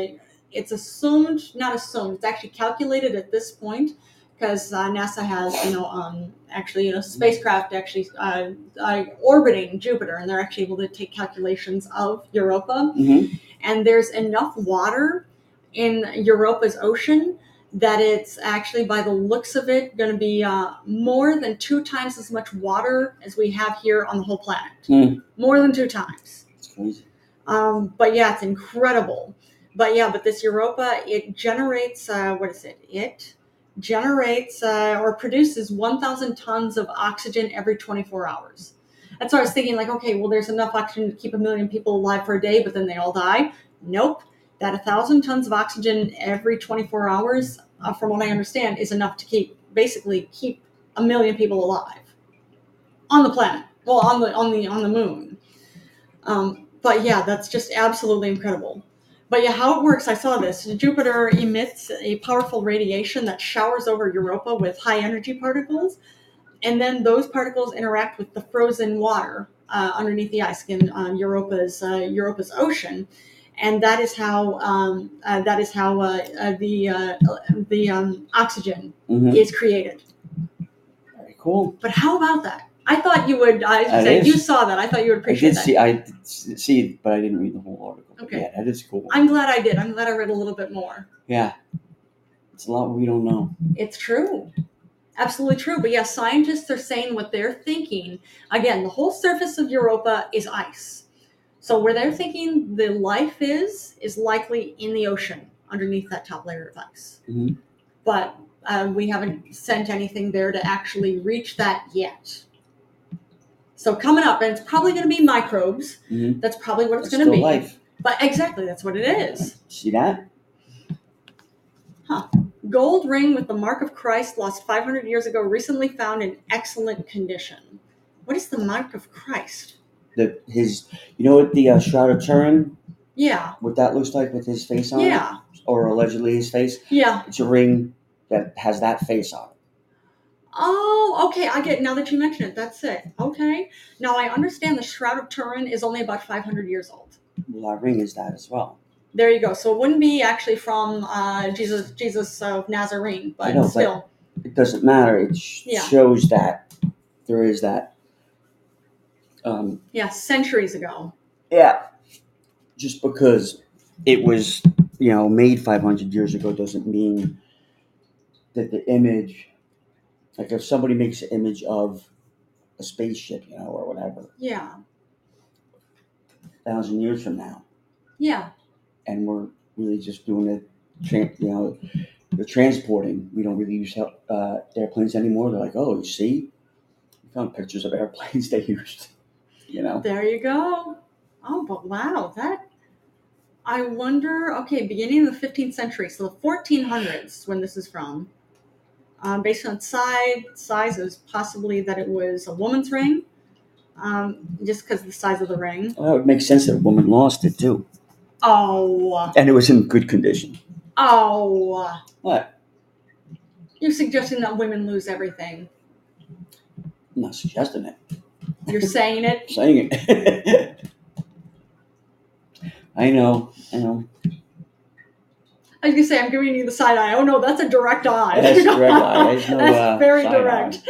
assumed, not assumed, it's actually calculated at this point, because NASA has, actually a spacecraft actually orbiting Jupiter, and they're actually able to take calculations of Europa.
Mm-hmm.
And there's enough water in Europa's ocean that it's actually, by the looks of it, going to be more than 2 times as much water as we have here on the whole planet. More than 2 times.
It's crazy.
But yeah, it's incredible. But this Europa, it generates, It generates or produces 1,000 tons of oxygen every 24 hours. That's what I was thinking, like, okay, well, there's enough oxygen to keep 1 million people alive for a day, but then they all die. Nope. That 1,000 tons of oxygen every 24 hours, from what I understand, is enough to keep 1 million people alive on the planet. Well, on the moon. But yeah, that's just absolutely incredible. But yeah, how it works, I saw this. Jupiter emits a powerful radiation that showers over Europa with high energy particles, and then those particles interact with the frozen water underneath the ice in Europa's ocean, and that is how the oxygen is created.
Very cool.
But how about that? I thought you would. You saw that. I thought you would appreciate that.
I did see, but I didn't read the whole article.
Okay.
Yeah, that is cool.
I'm glad I did. I'm glad I read a little bit more.
Yeah. It's a lot we don't know.
It's true. Absolutely true. But yeah, scientists are saying what they're thinking. Again, the whole surface of Europa is ice. So where they're thinking the life is likely in the ocean underneath that top layer of ice.
Mm-hmm.
But we haven't sent anything there to actually reach that yet. So coming up, and it's probably going to be microbes.
Mm-hmm.
That's probably what it's going to be.
Life.
But exactly, that's what it is.
See that?
Huh. Gold ring with the mark of Christ lost 500 years ago, recently found in excellent condition. What is the mark of Christ?
You know what the Shroud of Turin?
Yeah.
What that looks like with his face on it?
Yeah.
Or allegedly his face?
Yeah.
It's a ring that has that face on it.
Oh, okay. I get, now that you mention it, that's it. Okay. Now I understand the Shroud of Turin is only about 500 years old.
Well, that ring is that as well.
There you go. So it wouldn't be actually from Jesus of Nazarene, but still.
But it doesn't matter. It shows that there is that.
Centuries ago.
Yeah. Just because it was, made 500 years ago doesn't mean that the image, like if somebody makes an image of a spaceship, or whatever.
Yeah.
1,000 years from now.
Yeah.
And we're really just doing the transporting. We don't really use airplanes anymore. They're like, oh, you see? We found pictures of airplanes they used,
There you go. Oh, but wow, I wonder, okay, beginning of the 15th century, so the 1400s when this is from, based on size is possibly that it was a woman's ring, just because of the size of the ring.
Well, that would make sense that a woman lost it, too.
Oh.
And it was in good condition.
Oh.
What?
You're suggesting that women lose everything.
I'm not suggesting it.
You're saying it.
I'm saying it. I know.
I was gonna say I'm giving you the side eye. Oh no, that's a direct eye.
That's direct eye. There's no,
that's very
side
direct.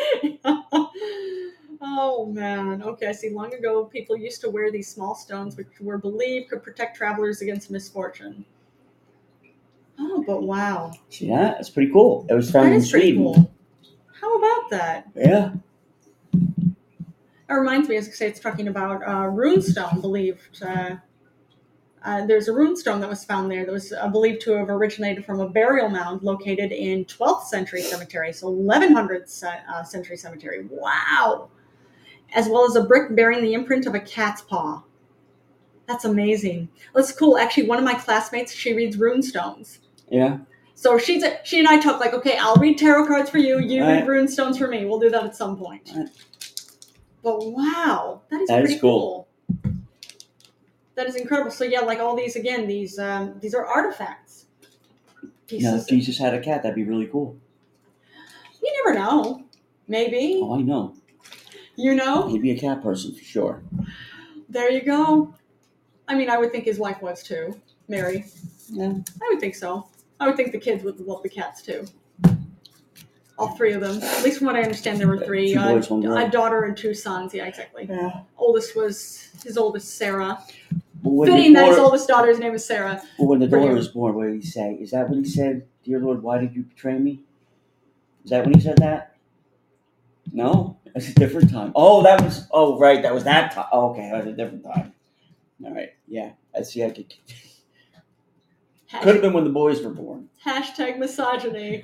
Oh man. Okay, I see. Long ago, people used to wear these small stones, which were believed could protect travelers against misfortune. Oh, but wow,
See that? That's pretty cool. It was found
that
in
is pretty
Sweden.
cool. How about that?
Yeah.
That reminds me, as I say, it's talking about runestone, believed. There's a runestone that was found there that was believed to have originated from a burial mound located in 12th century cemetery, so 1100th century cemetery. Wow! As well as a brick bearing the imprint of a cat's paw. That's amazing. That's cool. Actually, one of my classmates, she reads runestones.
Yeah.
So she and I talk like, okay, I'll read tarot cards for you. You
All
read runestones for me. We'll do that at some point.
All right.
But wow, that is
That is
pretty cool. That is incredible. So yeah, like all these again, these are artifacts.
Now, if Jesus had a cat, that'd be really cool.
You never know. Maybe.
Oh, I know.
You know?
He'd be a cat person for sure.
There you go. I mean, I would think his wife was too, Mary.
Yeah.
I would think so. I would think the kids would love the cats too. All three of them. At least from what I understand, there were three.
2 boys, 1 girl.
A daughter and 2 sons. Yeah, exactly.
Yeah.
His oldest, Sarah.
Well,
Fitting that his oldest daughter's name is Sarah.
Well, when the daughter was born, what did he say? Is that what he said? Dear Lord, why did you betray me? Is that when he said that? No? That's a different time. Oh, that was... Oh, right. That was that time. Oh, okay. That was a different time. All right. Yeah. I see. I could... Could have been when the boys were born.
Hashtag misogyny.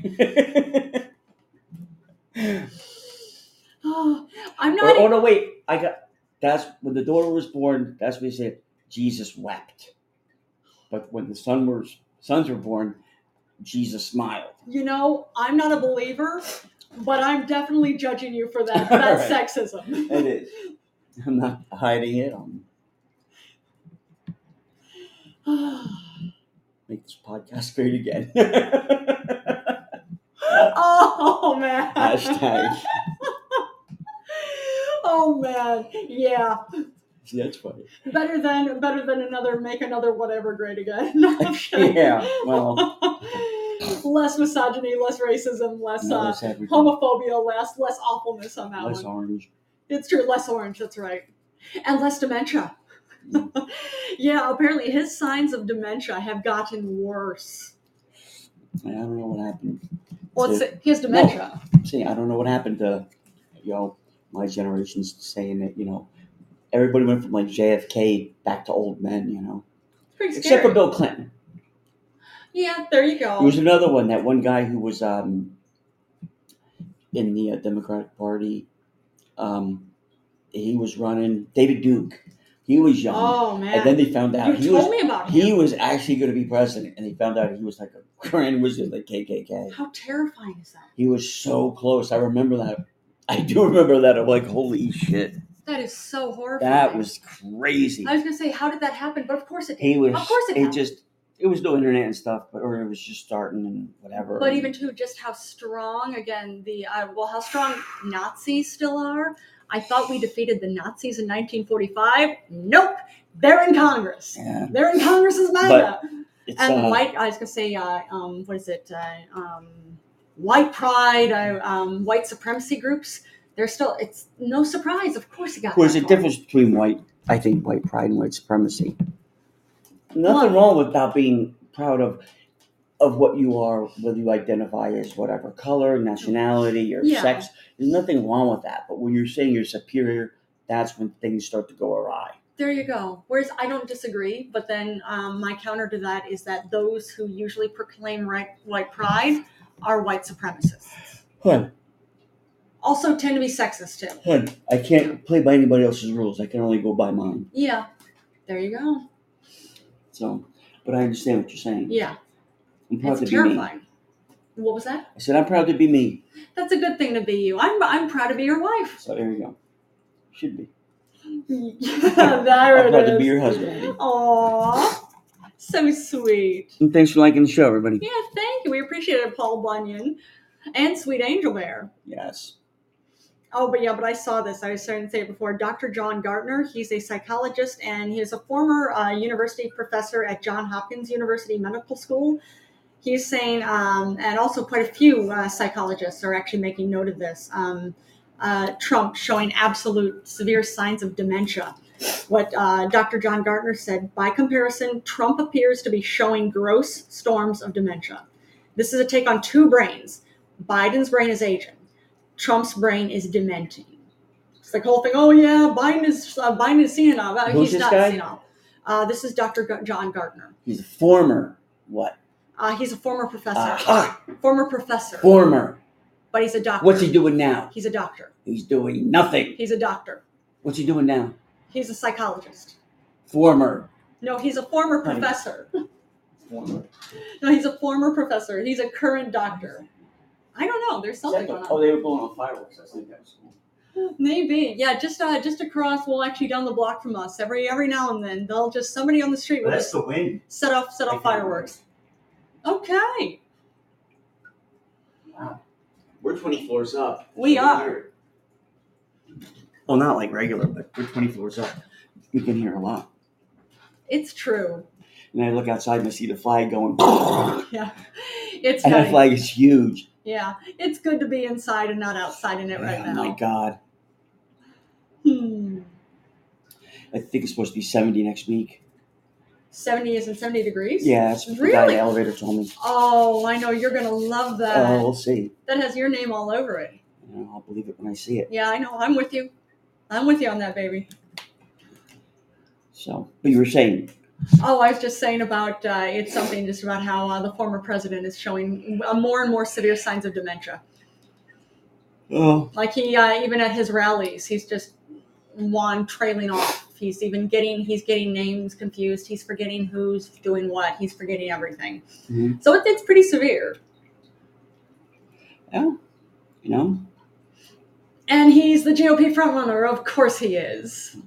Oh, I'm not...
Oh, no, wait. That's when the daughter was born. That's what he said. Jesus wept. But when the sons were born, Jesus smiled.
You know, I'm not a believer, but I'm definitely judging you for that. That's
Right.
sexism.
It is. I'm not hiding it. Make this podcast great again.
Oh, man.
Hashtag.
Oh, man. Yeah.
See, that's funny.
Better than make another whatever great again. No, I'm kidding.
Yeah, well.
Less misogyny, less racism, less homophobia, less awfulness on that
less
one.
orange.
It's true, less orange, that's right. And less dementia. Yeah, apparently his signs of dementia have gotten worse.
I don't know what happened.
Well, he has dementia.
See, I don't know what happened to, my generation's saying that, everybody went from like JFK back to old men,
It's pretty scary.
Except for Bill Clinton.
Yeah, there you go.
There was another one, that one guy who was in the Democratic Party. He was running, David Duke. He was young.
Oh, man.
And then they found out
you told me about him.
He was actually going to be president, and they found out he was like a grand wizard, like KKK.
How terrifying is that?
He was so close. I remember that. I do remember that. I'm like, holy shit.
That is so horrifying.
That was crazy.
I was going to say, how did that happen? But of course it did.
He was.
Of course it happened.
It was no internet and stuff, or it was just starting and whatever.
But even too, just how strong, again, how strong Nazis still are. I thought we defeated the Nazis in 1945. Nope. They're in Congress.
Yeah.
They're in Congress's MAGA. And I was going to say, what is it? White pride, white supremacy groups. They're still, it's no surprise. Of course it got
There's a difference between white pride and white supremacy. Nothing wrong with being proud of what you are, whether you identify as whatever color, nationality, or sex. There's nothing wrong with that. But when you're saying you're superior, that's when things start to go awry.
There you go. Whereas I don't disagree, but then my counter to that is that those who usually proclaim white pride are white supremacists.
Hun.
Also tend to be sexist too.
Hun, I can't play by anybody else's rules. I can only go by mine.
Yeah. There you go.
So, but I understand what you're saying.
Yeah.
I'm proud
it's
to
terrifying.
be me.
What was that?
I said I'm proud to be me.
That's a good thing to be you. I'm proud to be your wife.
So there you go. Should be.
There
I'm
it
proud
is.
to be your husband.
Aww. So sweet.
And thanks for liking the show, everybody.
Yeah, thank you. We appreciate it, Paul Bunyan. And Sweet Angel Bear.
Yes.
Oh, but I saw this. I was starting to say it before. Dr. John Gartner, he's a psychologist and he is a former university professor at Johns Hopkins University Medical School. He's saying, and also quite a few psychologists are actually making note of this, Trump showing absolute severe signs of dementia. What Dr. John Gartner said, by comparison, Trump appears to be showing gross storms of dementia. This is a take on two brains. Biden's brain is aging. Trump's brain is dementing. It's like the whole thing, oh yeah, Biden is senile.
Who's
He's
this
not
guy?
senile. This is Dr. John Gartner.
He's a former what?
He's a former professor.
Aha!
Former professor.
Former.
But he's a doctor.
What's he doing now?
He's a doctor.
He's doing nothing.
He's a doctor.
What's he doing now?
He's a psychologist.
Former.
No, he's a former
Honey.
professor.
Former.
No, he's a former professor. He's a current doctor. I don't know. There's something going on.
Oh, they were blowing on fireworks. I think that was cool.
Maybe. Yeah, just across, well, actually down the block from us. Every now and then, they'll just, somebody on the street will just
the wind.
set off fireworks. Okay.
Wow. We're 20 floors up.
We
So
are.
hear it. Well, not like regular, but we're 20 floors up. You can hear a lot.
It's true.
And I look outside and I see the flag going.
Yeah. It's
And that
funny.
flag is huge.
Yeah. It's good to be inside and not outside in it right
Oh
now.
my God.
Hmm.
I think it's supposed to be 70 next week.
70 isn't 70 degrees?
Yeah, that's what the guy in
Really?
the elevator told me.
Oh, I know. You're going to love that.
Oh, we'll see.
That has your name all over it.
I'll believe it when I see it.
Yeah, I know. I'm with you. I'm with you on that, baby.
So, but you were saying,
Oh, I was just saying about it's something just about how the former president is showing more and more severe signs of dementia.
oh,
Like he even at his rallies, he's just trailing off. He's getting names confused. He's forgetting who's doing what. He's forgetting everything.
Mhm.
So it's pretty severe.
yeah, you know,
And he's the GOP frontrunner. Of course he is.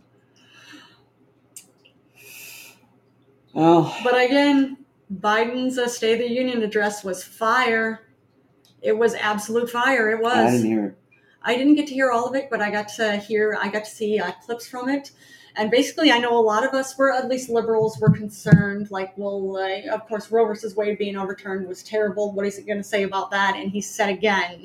well,
But again, Biden's State of the Union address was fire. It was absolute fire. It was.
I didn't hear it.
I didn't get to hear all of it, but I got to see clips from it. And basically, I know a lot of us were, at least liberals, were concerned. Like, well, of course, Roe versus Wade being overturned was terrible. What is it going to say about that? And he said again,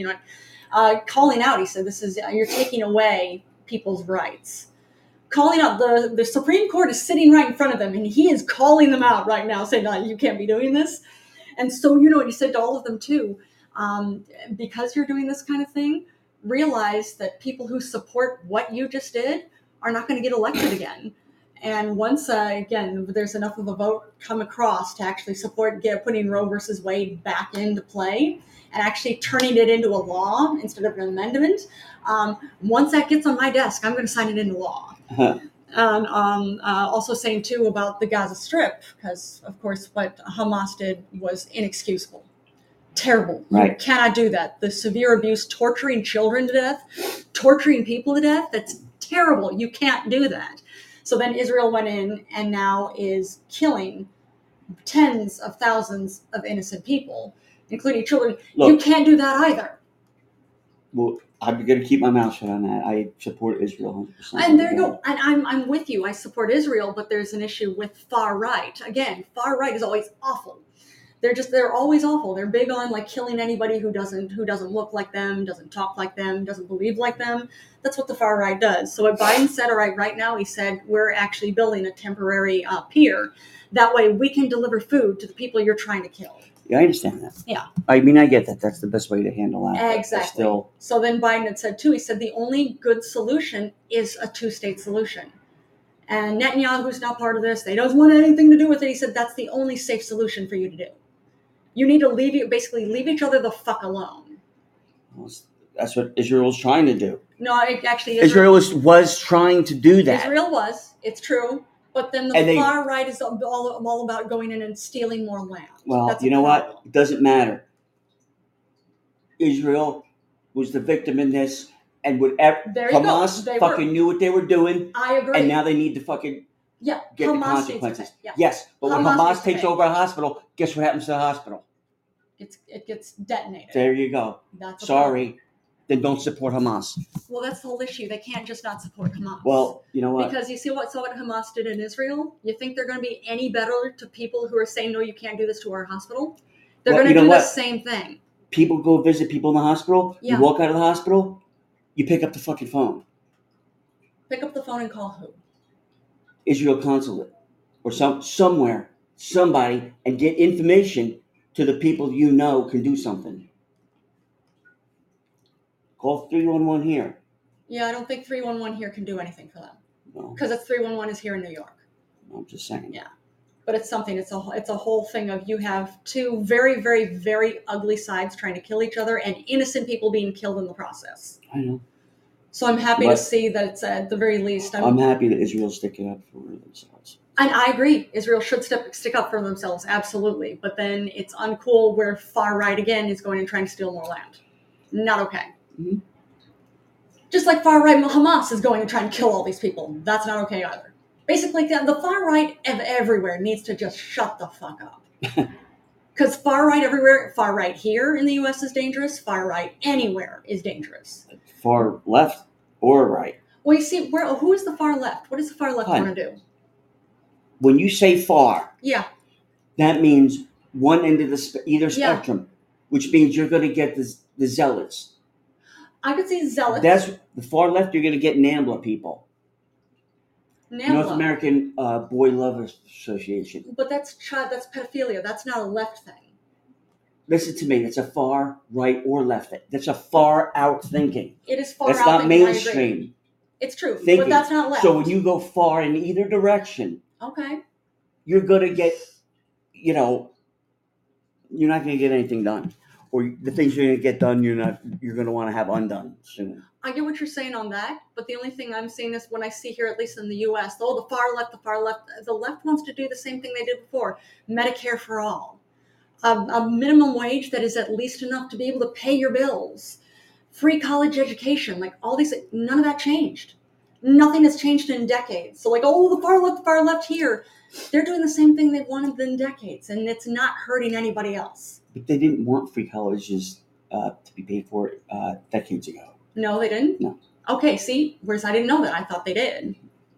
calling out, he said, this is, you're taking away people's rights. Calling out, the Supreme Court is sitting right in front of them, and he is calling them out right now, saying, no, you can't be doing this. And so, what he said to all of them, too, because you're doing this kind of thing, realize that people who support what you just did are not going to get elected again. And once, again, there's enough of a vote come across to actually support putting Roe versus Wade back into play and actually turning it into a law instead of an amendment, once that gets on my desk, I'm going to sign it into law. And also saying, too, about the Gaza Strip, because, of course, what Hamas did was inexcusable. Terrible.
Right.
You cannot do that. The severe abuse, torturing children to death, torturing people to death, that's terrible. You can't do that. So then Israel went in and now is killing tens of thousands of innocent people, including children.
Look.
You can't do that either.
Well, I'm going to keep my mouth shut on that. I support Israel 100%.
And there you go. And I'm with you. I support Israel, but there's an issue with far right. Again, far right is always awful. They're always awful. They're big on like killing anybody who doesn't look like them, doesn't talk like them, doesn't believe like them. That's what the far right does. So what Biden said, all right now, he said, we're actually building a temporary pier. That way we can deliver food to the people you're trying to kill.
Yeah, I understand that.
Yeah.
I mean, I get that. That's the best way to handle that. but
Exactly.
Still,
So then Biden had said too, he said the only good solution is a two-state solution. And Netanyahu's not part of this. They don't want anything to do with it. He said that's the only safe solution for you to do. You need to leave each other the fuck alone.
that's what Israel's trying to do.
No, it actually
Israel was trying to do that.
Israel was. It's true. But then the far right is all about going in and stealing more land.
Well,
That's
you
a
know
problem.
what? It doesn't matter. Israel was the victim in this, and
There you go.
Hamas
They
fucking knew what they were doing,
I agree.
and now they need to fucking
yeah,
get
Hamas
the
needs to
consequences.
pay. Yeah.
Yes, but when
Hamas
Hamas
needs to
takes
pay.
over a hospital, guess what happens to the hospital?
it gets detonated.
There you go.
That's a
Sorry. Then don't support Hamas.
problem. Well, that's the whole issue. They can't just not support Hamas.
Well, you know what?
Because you see what Hamas did in Israel? You think they're going to be any better to people who are saying, no, you can't do this to our hospital? They're
Well,
going
you
to
know
do the
what?
same thing.
People go visit people in the hospital.
Yeah.
You walk out of the hospital, you pick up the fucking phone.
Pick up the phone and call who?
Israel consulate or somewhere, somebody, and get information to the people you know can do something. Call 311 here.
Yeah, I don't think 311 here can do anything for them.
No,
Because it's 311 is here in New York.
I'm just saying.
Yeah. But it's something, it's a whole thing of you have two very, very, very ugly sides trying to kill each other and innocent people being killed in the process.
I know.
So I'm happy
But-
to see that it's at the very least.
I'm happy that Israel's sticking up for themselves.
And I agree. Israel should stick up for themselves, absolutely. But then it's uncool where far right again is going and trying to steal more land. Not okay.
Mhm.
Just like far right Hamas is going and trying to kill all these people. That's not okay either. Basically, the far right everywhere needs to just shut the fuck up. Because far right everywhere, far right here in the U.S. is dangerous. Far right anywhere is dangerous.
Far left or right.
Well, you see, who is the far left? What does the far left
Fine.
want to do?
When you say far,
Yeah.
that means one end of either
Yeah.
spectrum, which means you're going to get the zealots.
I could see zealots.
That's the far left. You're going to get NAMBLA people,
NAMBLA.
North American Boy Lovers Association.
But that's pedophilia. That's not a left thing.
Listen to me. It's a far right or left. That's a far out thinking.
It is far
That's
out.
not
thinking, I agree.
mainstream
It's true,
thinking.
but that's not left.
So when you go far in either direction,
Okay.
you're going to get, you're not going to get anything done. Or the things you're going to get done, you're going to want to have undone soon.
I get what you're saying on that, but the only thing I'm seeing is when I see here, at least in the U.S., the far left, the left wants to do the same thing they did before, Medicare for all. A minimum wage that is at least enough to be able to pay your bills, free college education, like all these, none of that changed. Nothing has changed in decades. So like, the far left here, they're doing the same thing they've wanted in decades, and it's not hurting anybody else.
But they didn't want free colleges to be paid for decades ago.
No, they didn't?
No.
Okay, see, whereas I didn't know that. I thought they did.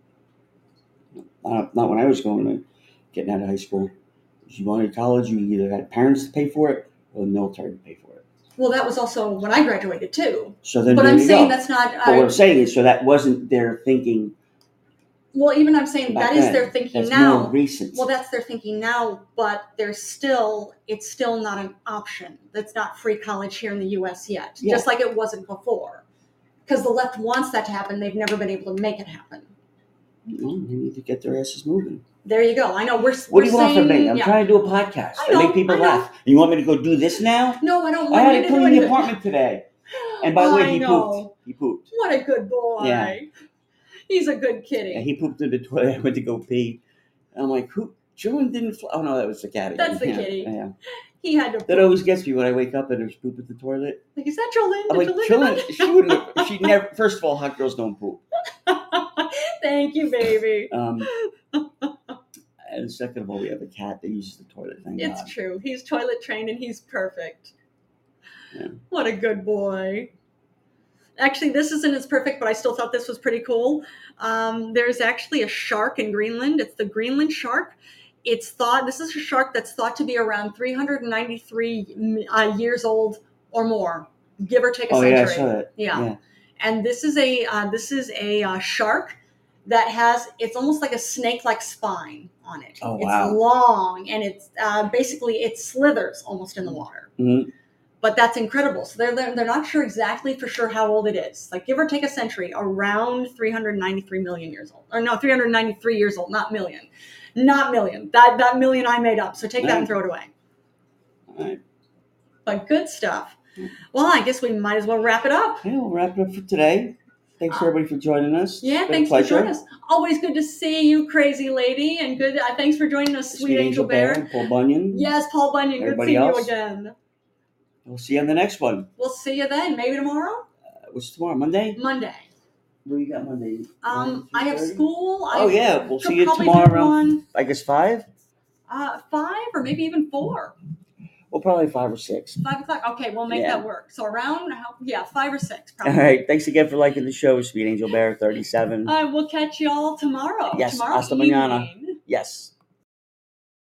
Not when I was getting out of high school. If you wanted college, you either had parents to pay for it or the military to pay for it.
Well, that was also when I graduated too.
So then,
But
there
I'm
you
saying
go.
that's not.
But what I'm saying is, so that wasn't their thinking.
Well, even I'm saying
back
that is
then.
their thinking
That's
now.
more recent.
Well, that's their thinking now, but it's still not an option. That's not free college here in the U.S. yet,
Yeah.
just like it wasn't before. Because the left wants that to happen, they've never been able to make it happen.
Well, they need to get their asses moving.
There you go. I know we're.
What do you
saying,
want from me? I'm
yeah.
trying to do a podcast
I
and
know,
make people
I know.
laugh. And you want me to go do this now?
No, I don't
I
want
had
you
to
to
clean
do
the
anything.
apartment today. And by the way,
I
he
know.
pooped. He pooped.
What a good boy.
Yeah.
He's a good kitty.
Yeah, he pooped in the toilet. I went to go pee. And I'm like, who? Children didn't fly. Oh, no, that was the cat again.
That's the
Yeah,
kitty.
Yeah.
He had to.
That always gets me when I wake up and there's poop at the toilet.
Like, is that Jolene?
I'm like, Children, she wouldn't have, she never, first of all, hot girls don't poop.
Thank you, baby.
And second of all, we have a cat that uses the toilet. Thank
It's
God.
true. He's toilet trained and he's perfect.
Yeah.
What a good boy. Actually, this isn't as perfect, but I still thought this was pretty cool. There's actually a shark in Greenland. It's the Greenland shark. This is a shark that's thought to be around 393 years old or more, give or take a century.
Yeah, I saw that.
Yeah. And this is a shark that has, it's almost like a snake-like spine on it.
Oh,
It's
wow.
long, and it's basically, it slithers almost in the water.
Mm-hmm.
But that's incredible. So they're not sure exactly for sure how old it is. Like, give or take a century, around 393 million years old. Or no, 393 years old, not million. Not million. That million I made up, so take that and throw it away.
All right.
But good stuff. Well, I guess we might as well wrap it up.
Yeah, we'll wrap it up for today. Thanks everybody for joining us.
Yeah,
It's been a
thanks for
pleasure.
joining us. Always good to see you, crazy lady, and good. Thanks for joining us, Sweet Angel Bear.
Paul Bunyan.
Yes, Paul Bunyan.
Everybody
Good seeing
else?
you again.
We'll see you on the next one.
We'll see you then. Maybe tomorrow.
What's tomorrow? Monday?
Monday.
What do you got Monday?
I have
3:30?
school.
Oh, yeah. We'll
could
see you
probably
tomorrow
do
around,
one,
I guess, 5?
5 or maybe even 4.
Well, probably 5 or 6.
5 o'clock. Okay, we'll make
Yeah.
that work. So around 5 or 6
All
probably.
right. Thanks again for liking the show, Sweet Angel Bear 37.
We'll catch y'all tomorrow.
Yes,
Tomorrow
hasta mañana.
evening.
Yes.